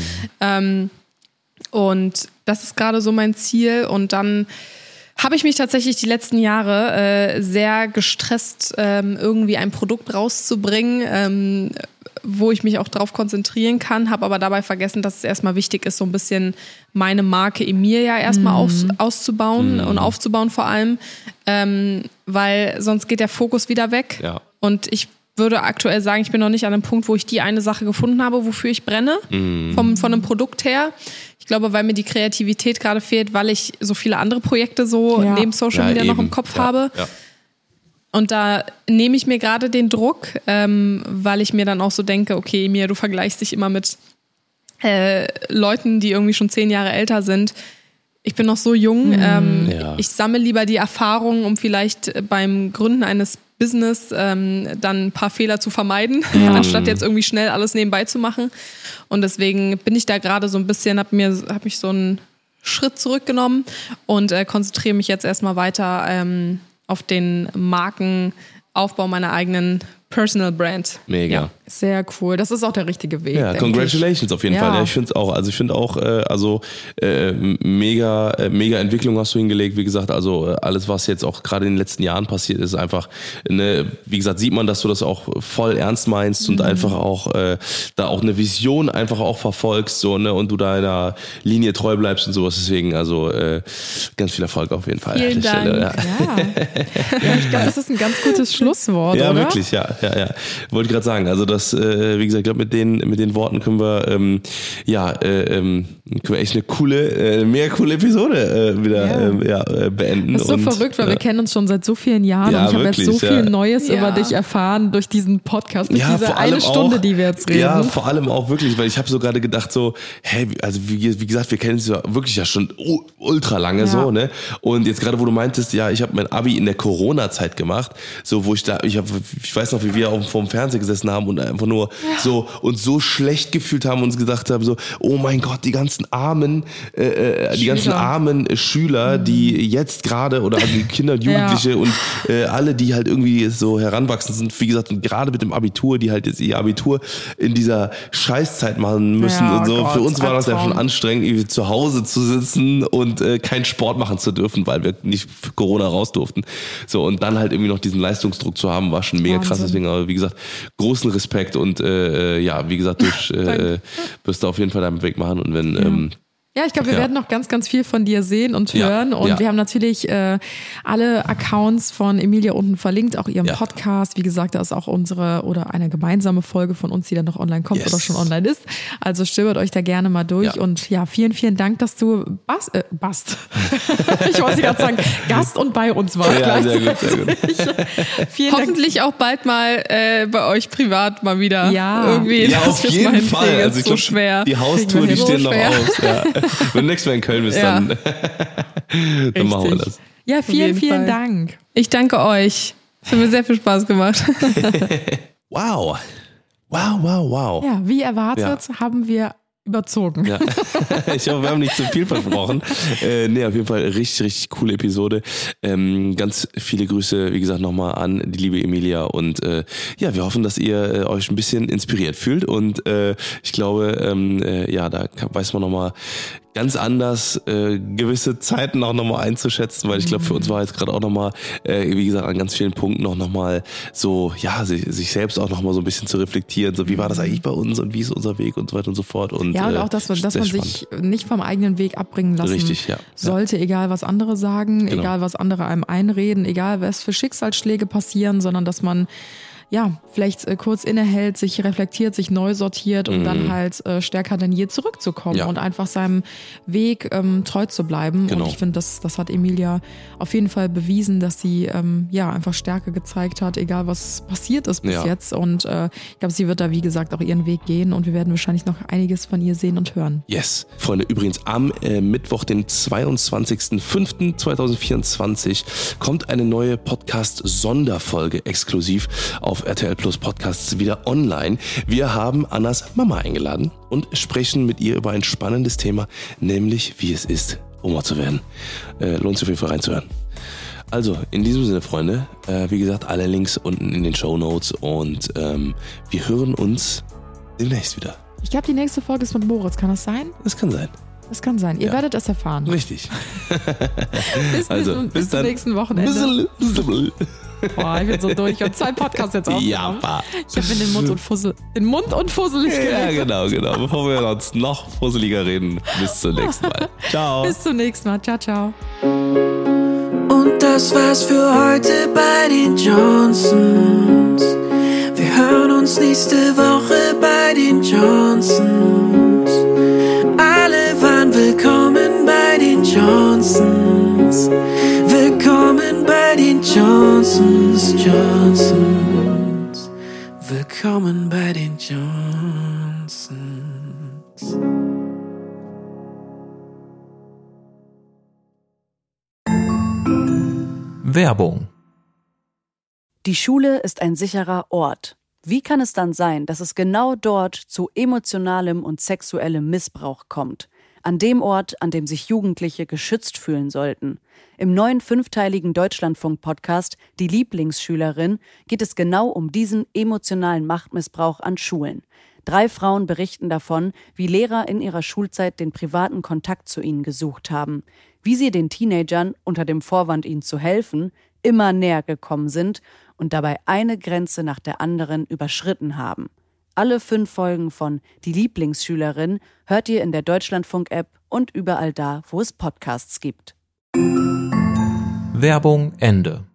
Und das ist gerade so mein Ziel. Und dann habe ich mich tatsächlich die letzten Jahre sehr gestresst, irgendwie ein Produkt rauszubringen, wo ich mich auch drauf konzentrieren kann, habe aber dabei vergessen, dass es erstmal wichtig ist, so ein bisschen meine Marke Emilia erstmal auszubauen und aufzubauen vor allem, weil sonst geht der Fokus wieder weg. Ja. Und ich würde aktuell sagen, ich bin noch nicht an einem Punkt, wo ich die eine Sache gefunden habe, wofür ich brenne, von einem Produkt her. Ich glaube, weil mir die Kreativität gerade fehlt, weil ich so viele andere Projekte so neben Social Media noch im Kopf habe. Ja. Und da nehme ich mir gerade den Druck, weil ich mir dann auch so denke, okay, Emilia, du vergleichst dich immer mit Leuten, die irgendwie schon 10 Jahre älter sind. Ich bin noch so jung. Ich sammle lieber die Erfahrungen, um vielleicht beim Gründen eines Business dann ein paar Fehler zu vermeiden, anstatt jetzt irgendwie schnell alles nebenbei zu machen. Und deswegen bin ich da gerade so ein bisschen, hab mich so einen Schritt zurückgenommen und konzentriere mich jetzt erstmal weiter auf den Markenaufbau meiner eigenen Personal Brand. Mega. Ja, sehr cool. Das ist auch der richtige Weg. Ja, congratulations auf jeden Fall. Ja, ich finde es auch. Also ich finde auch, mega Entwicklung hast du hingelegt. Wie gesagt, also alles, was jetzt auch gerade in den letzten Jahren passiert ist, einfach, wie gesagt, sieht man, dass du das auch voll ernst meinst und einfach auch da auch eine Vision einfach auch verfolgst, so, ne, und du deiner Linie treu bleibst und sowas. Deswegen, also ganz viel Erfolg auf jeden Fall. Vielen Dank. Stelle, ja, ich glaube, das ist ein ganz gutes Schlusswort, ja, oder? Wirklich, ja. Wollte ich gerade sagen. Also das, wie gesagt, ich glaube, mit den Worten können wir, können wir echt eine mega coole Episode wieder beenden. Das ist so verrückt, weil wir kennen uns schon seit so vielen Jahren und ich habe jetzt so viel Neues über dich erfahren durch diesen Podcast, durch diese eine Stunde, die wir jetzt reden. Ja, vor allem auch wirklich, weil ich habe so gerade gedacht so, hey, also wie gesagt, wir kennen uns ja wirklich ja schon ultra lange so, ne? Und jetzt gerade, wo du meintest, ja, ich habe mein Abi in der Corona-Zeit gemacht, so, wo ich weiß noch, wie wir auch vor dem Fernseher gesessen haben und einfach nur so uns so schlecht gefühlt haben und uns gedacht haben so, oh mein Gott, die ganzen armen Schüler, die jetzt gerade oder die Kinder und Jugendliche und alle, die halt irgendwie so heranwachsen sind, wie gesagt, und gerade mit dem Abitur, die halt jetzt ihr Abitur in dieser Scheißzeit machen müssen und so. Für uns war das ja schon anstrengend, irgendwie zu Hause zu sitzen und keinen Sport machen zu dürfen, weil wir nicht für Corona raus durften. So, und dann halt irgendwie noch diesen Leistungsdruck zu haben, war schon mega krass. Deswegen, aber wie gesagt, großen Respekt und wie gesagt, du wirst da auf jeden Fall deinen Weg machen und wenn ja, ich glaube, wir werden noch ganz, ganz viel von dir sehen und hören. Und wir haben natürlich alle Accounts von Emilia unten verlinkt, auch ihren Podcast. Wie gesagt, da ist auch eine gemeinsame Folge von uns, die dann noch online kommt oder schon online ist. Also stöbert euch da gerne mal durch. Und ja, vielen, vielen Dank, dass du ich wollte gerade sagen, Gast und bei uns warst. Ja, sehr gut. Vielen Hoffentlich Dank. auch bald mal bei euch privat mal wieder. Ja, irgendwie. Ja, auf jeden Fall. Also ich glaub, die Haustour, die stehen noch aus. Ja. Wenn du nächstes Mal in Köln bist, dann machen wir das. Ja, vielen Dank. Ich danke euch. Es hat mir sehr viel Spaß gemacht. Wow. Ja, wie erwartet haben wir überzogen. Ja. Ich hoffe, wir haben nicht zu viel versprochen. Auf jeden Fall richtig, richtig coole Episode. Ganz viele Grüße, wie gesagt, nochmal an die liebe Emilia und wir hoffen, dass ihr euch ein bisschen inspiriert fühlt und ich glaube, da weiß man nochmal ganz anders gewisse Zeiten auch nochmal einzuschätzen, weil ich glaube, für uns war jetzt gerade auch nochmal, wie gesagt, an ganz vielen Punkten auch nochmal so, sich selbst auch nochmal so ein bisschen zu reflektieren, so wie war das eigentlich bei uns und wie ist unser Weg und so weiter und so fort. Und, und auch, dass man sich nicht vom eigenen Weg abbringen lassen sollte, egal was andere sagen, egal was andere einem einreden, egal was für Schicksalsschläge passieren, sondern dass man vielleicht kurz innehält, sich reflektiert, sich neu sortiert, um dann halt stärker denn je zurückzukommen und einfach seinem Weg treu zu bleiben. Genau. Und ich finde, das hat Emilia auf jeden Fall bewiesen, dass sie einfach Stärke gezeigt hat, egal was passiert ist bis jetzt. Und ich glaube, sie wird da, wie gesagt, auch ihren Weg gehen und wir werden wahrscheinlich noch einiges von ihr sehen und hören. Yes. Freunde, übrigens am Mittwoch, den 22.05.2024 kommt eine neue Podcast-Sonderfolge exklusiv auf RTL Plus Podcasts wieder online. Wir haben Annas Mama eingeladen und sprechen mit ihr über ein spannendes Thema, nämlich wie es ist, Oma zu werden. Lohnt sich auf jeden Fall reinzuhören. Also, in diesem Sinne, Freunde, wie gesagt, alle Links unten in den Shownotes und wir hören uns demnächst wieder. Ich glaube, die nächste Folge ist mit Moritz, kann das sein? Das kann sein. Das kann sein. Ihr werdet es erfahren. Richtig. Bis zum nächsten Wochenende. Boah, ich bin so durch. Und 2 Podcasts jetzt aufgenommen. Ja, ich habe mir den Mund und fusselig geredet. Ja, genau. Bevor wir uns noch fusseliger reden, bis zum nächsten Mal. Ciao. Bis zum nächsten Mal. Ciao, ciao. Und das war's für heute bei den Johnsons. Wir hören uns nächste Woche bei den Johnsons. Alle waren willkommen bei den Johnsons. Willkommen bei den Johnsons, Johnsons. Willkommen bei den Johnsons. Werbung. Die Schule ist ein sicherer Ort. Wie kann es dann sein, dass es genau dort zu emotionalem und sexuellem Missbrauch kommt? An dem Ort, an dem sich Jugendliche geschützt fühlen sollten. Im neuen 5-teiligen Deutschlandfunk-Podcast Die Lieblingsschülerin geht es genau um diesen emotionalen Machtmissbrauch an Schulen. 3 Frauen berichten davon, wie Lehrer in ihrer Schulzeit den privaten Kontakt zu ihnen gesucht haben, wie sie den Teenagern, unter dem Vorwand ihnen zu helfen, immer näher gekommen sind und dabei eine Grenze nach der anderen überschritten haben. Alle 5 Folgen von Die Lieblingsschülerin hört ihr in der Deutschlandfunk-App und überall da, wo es Podcasts gibt. Werbung Ende.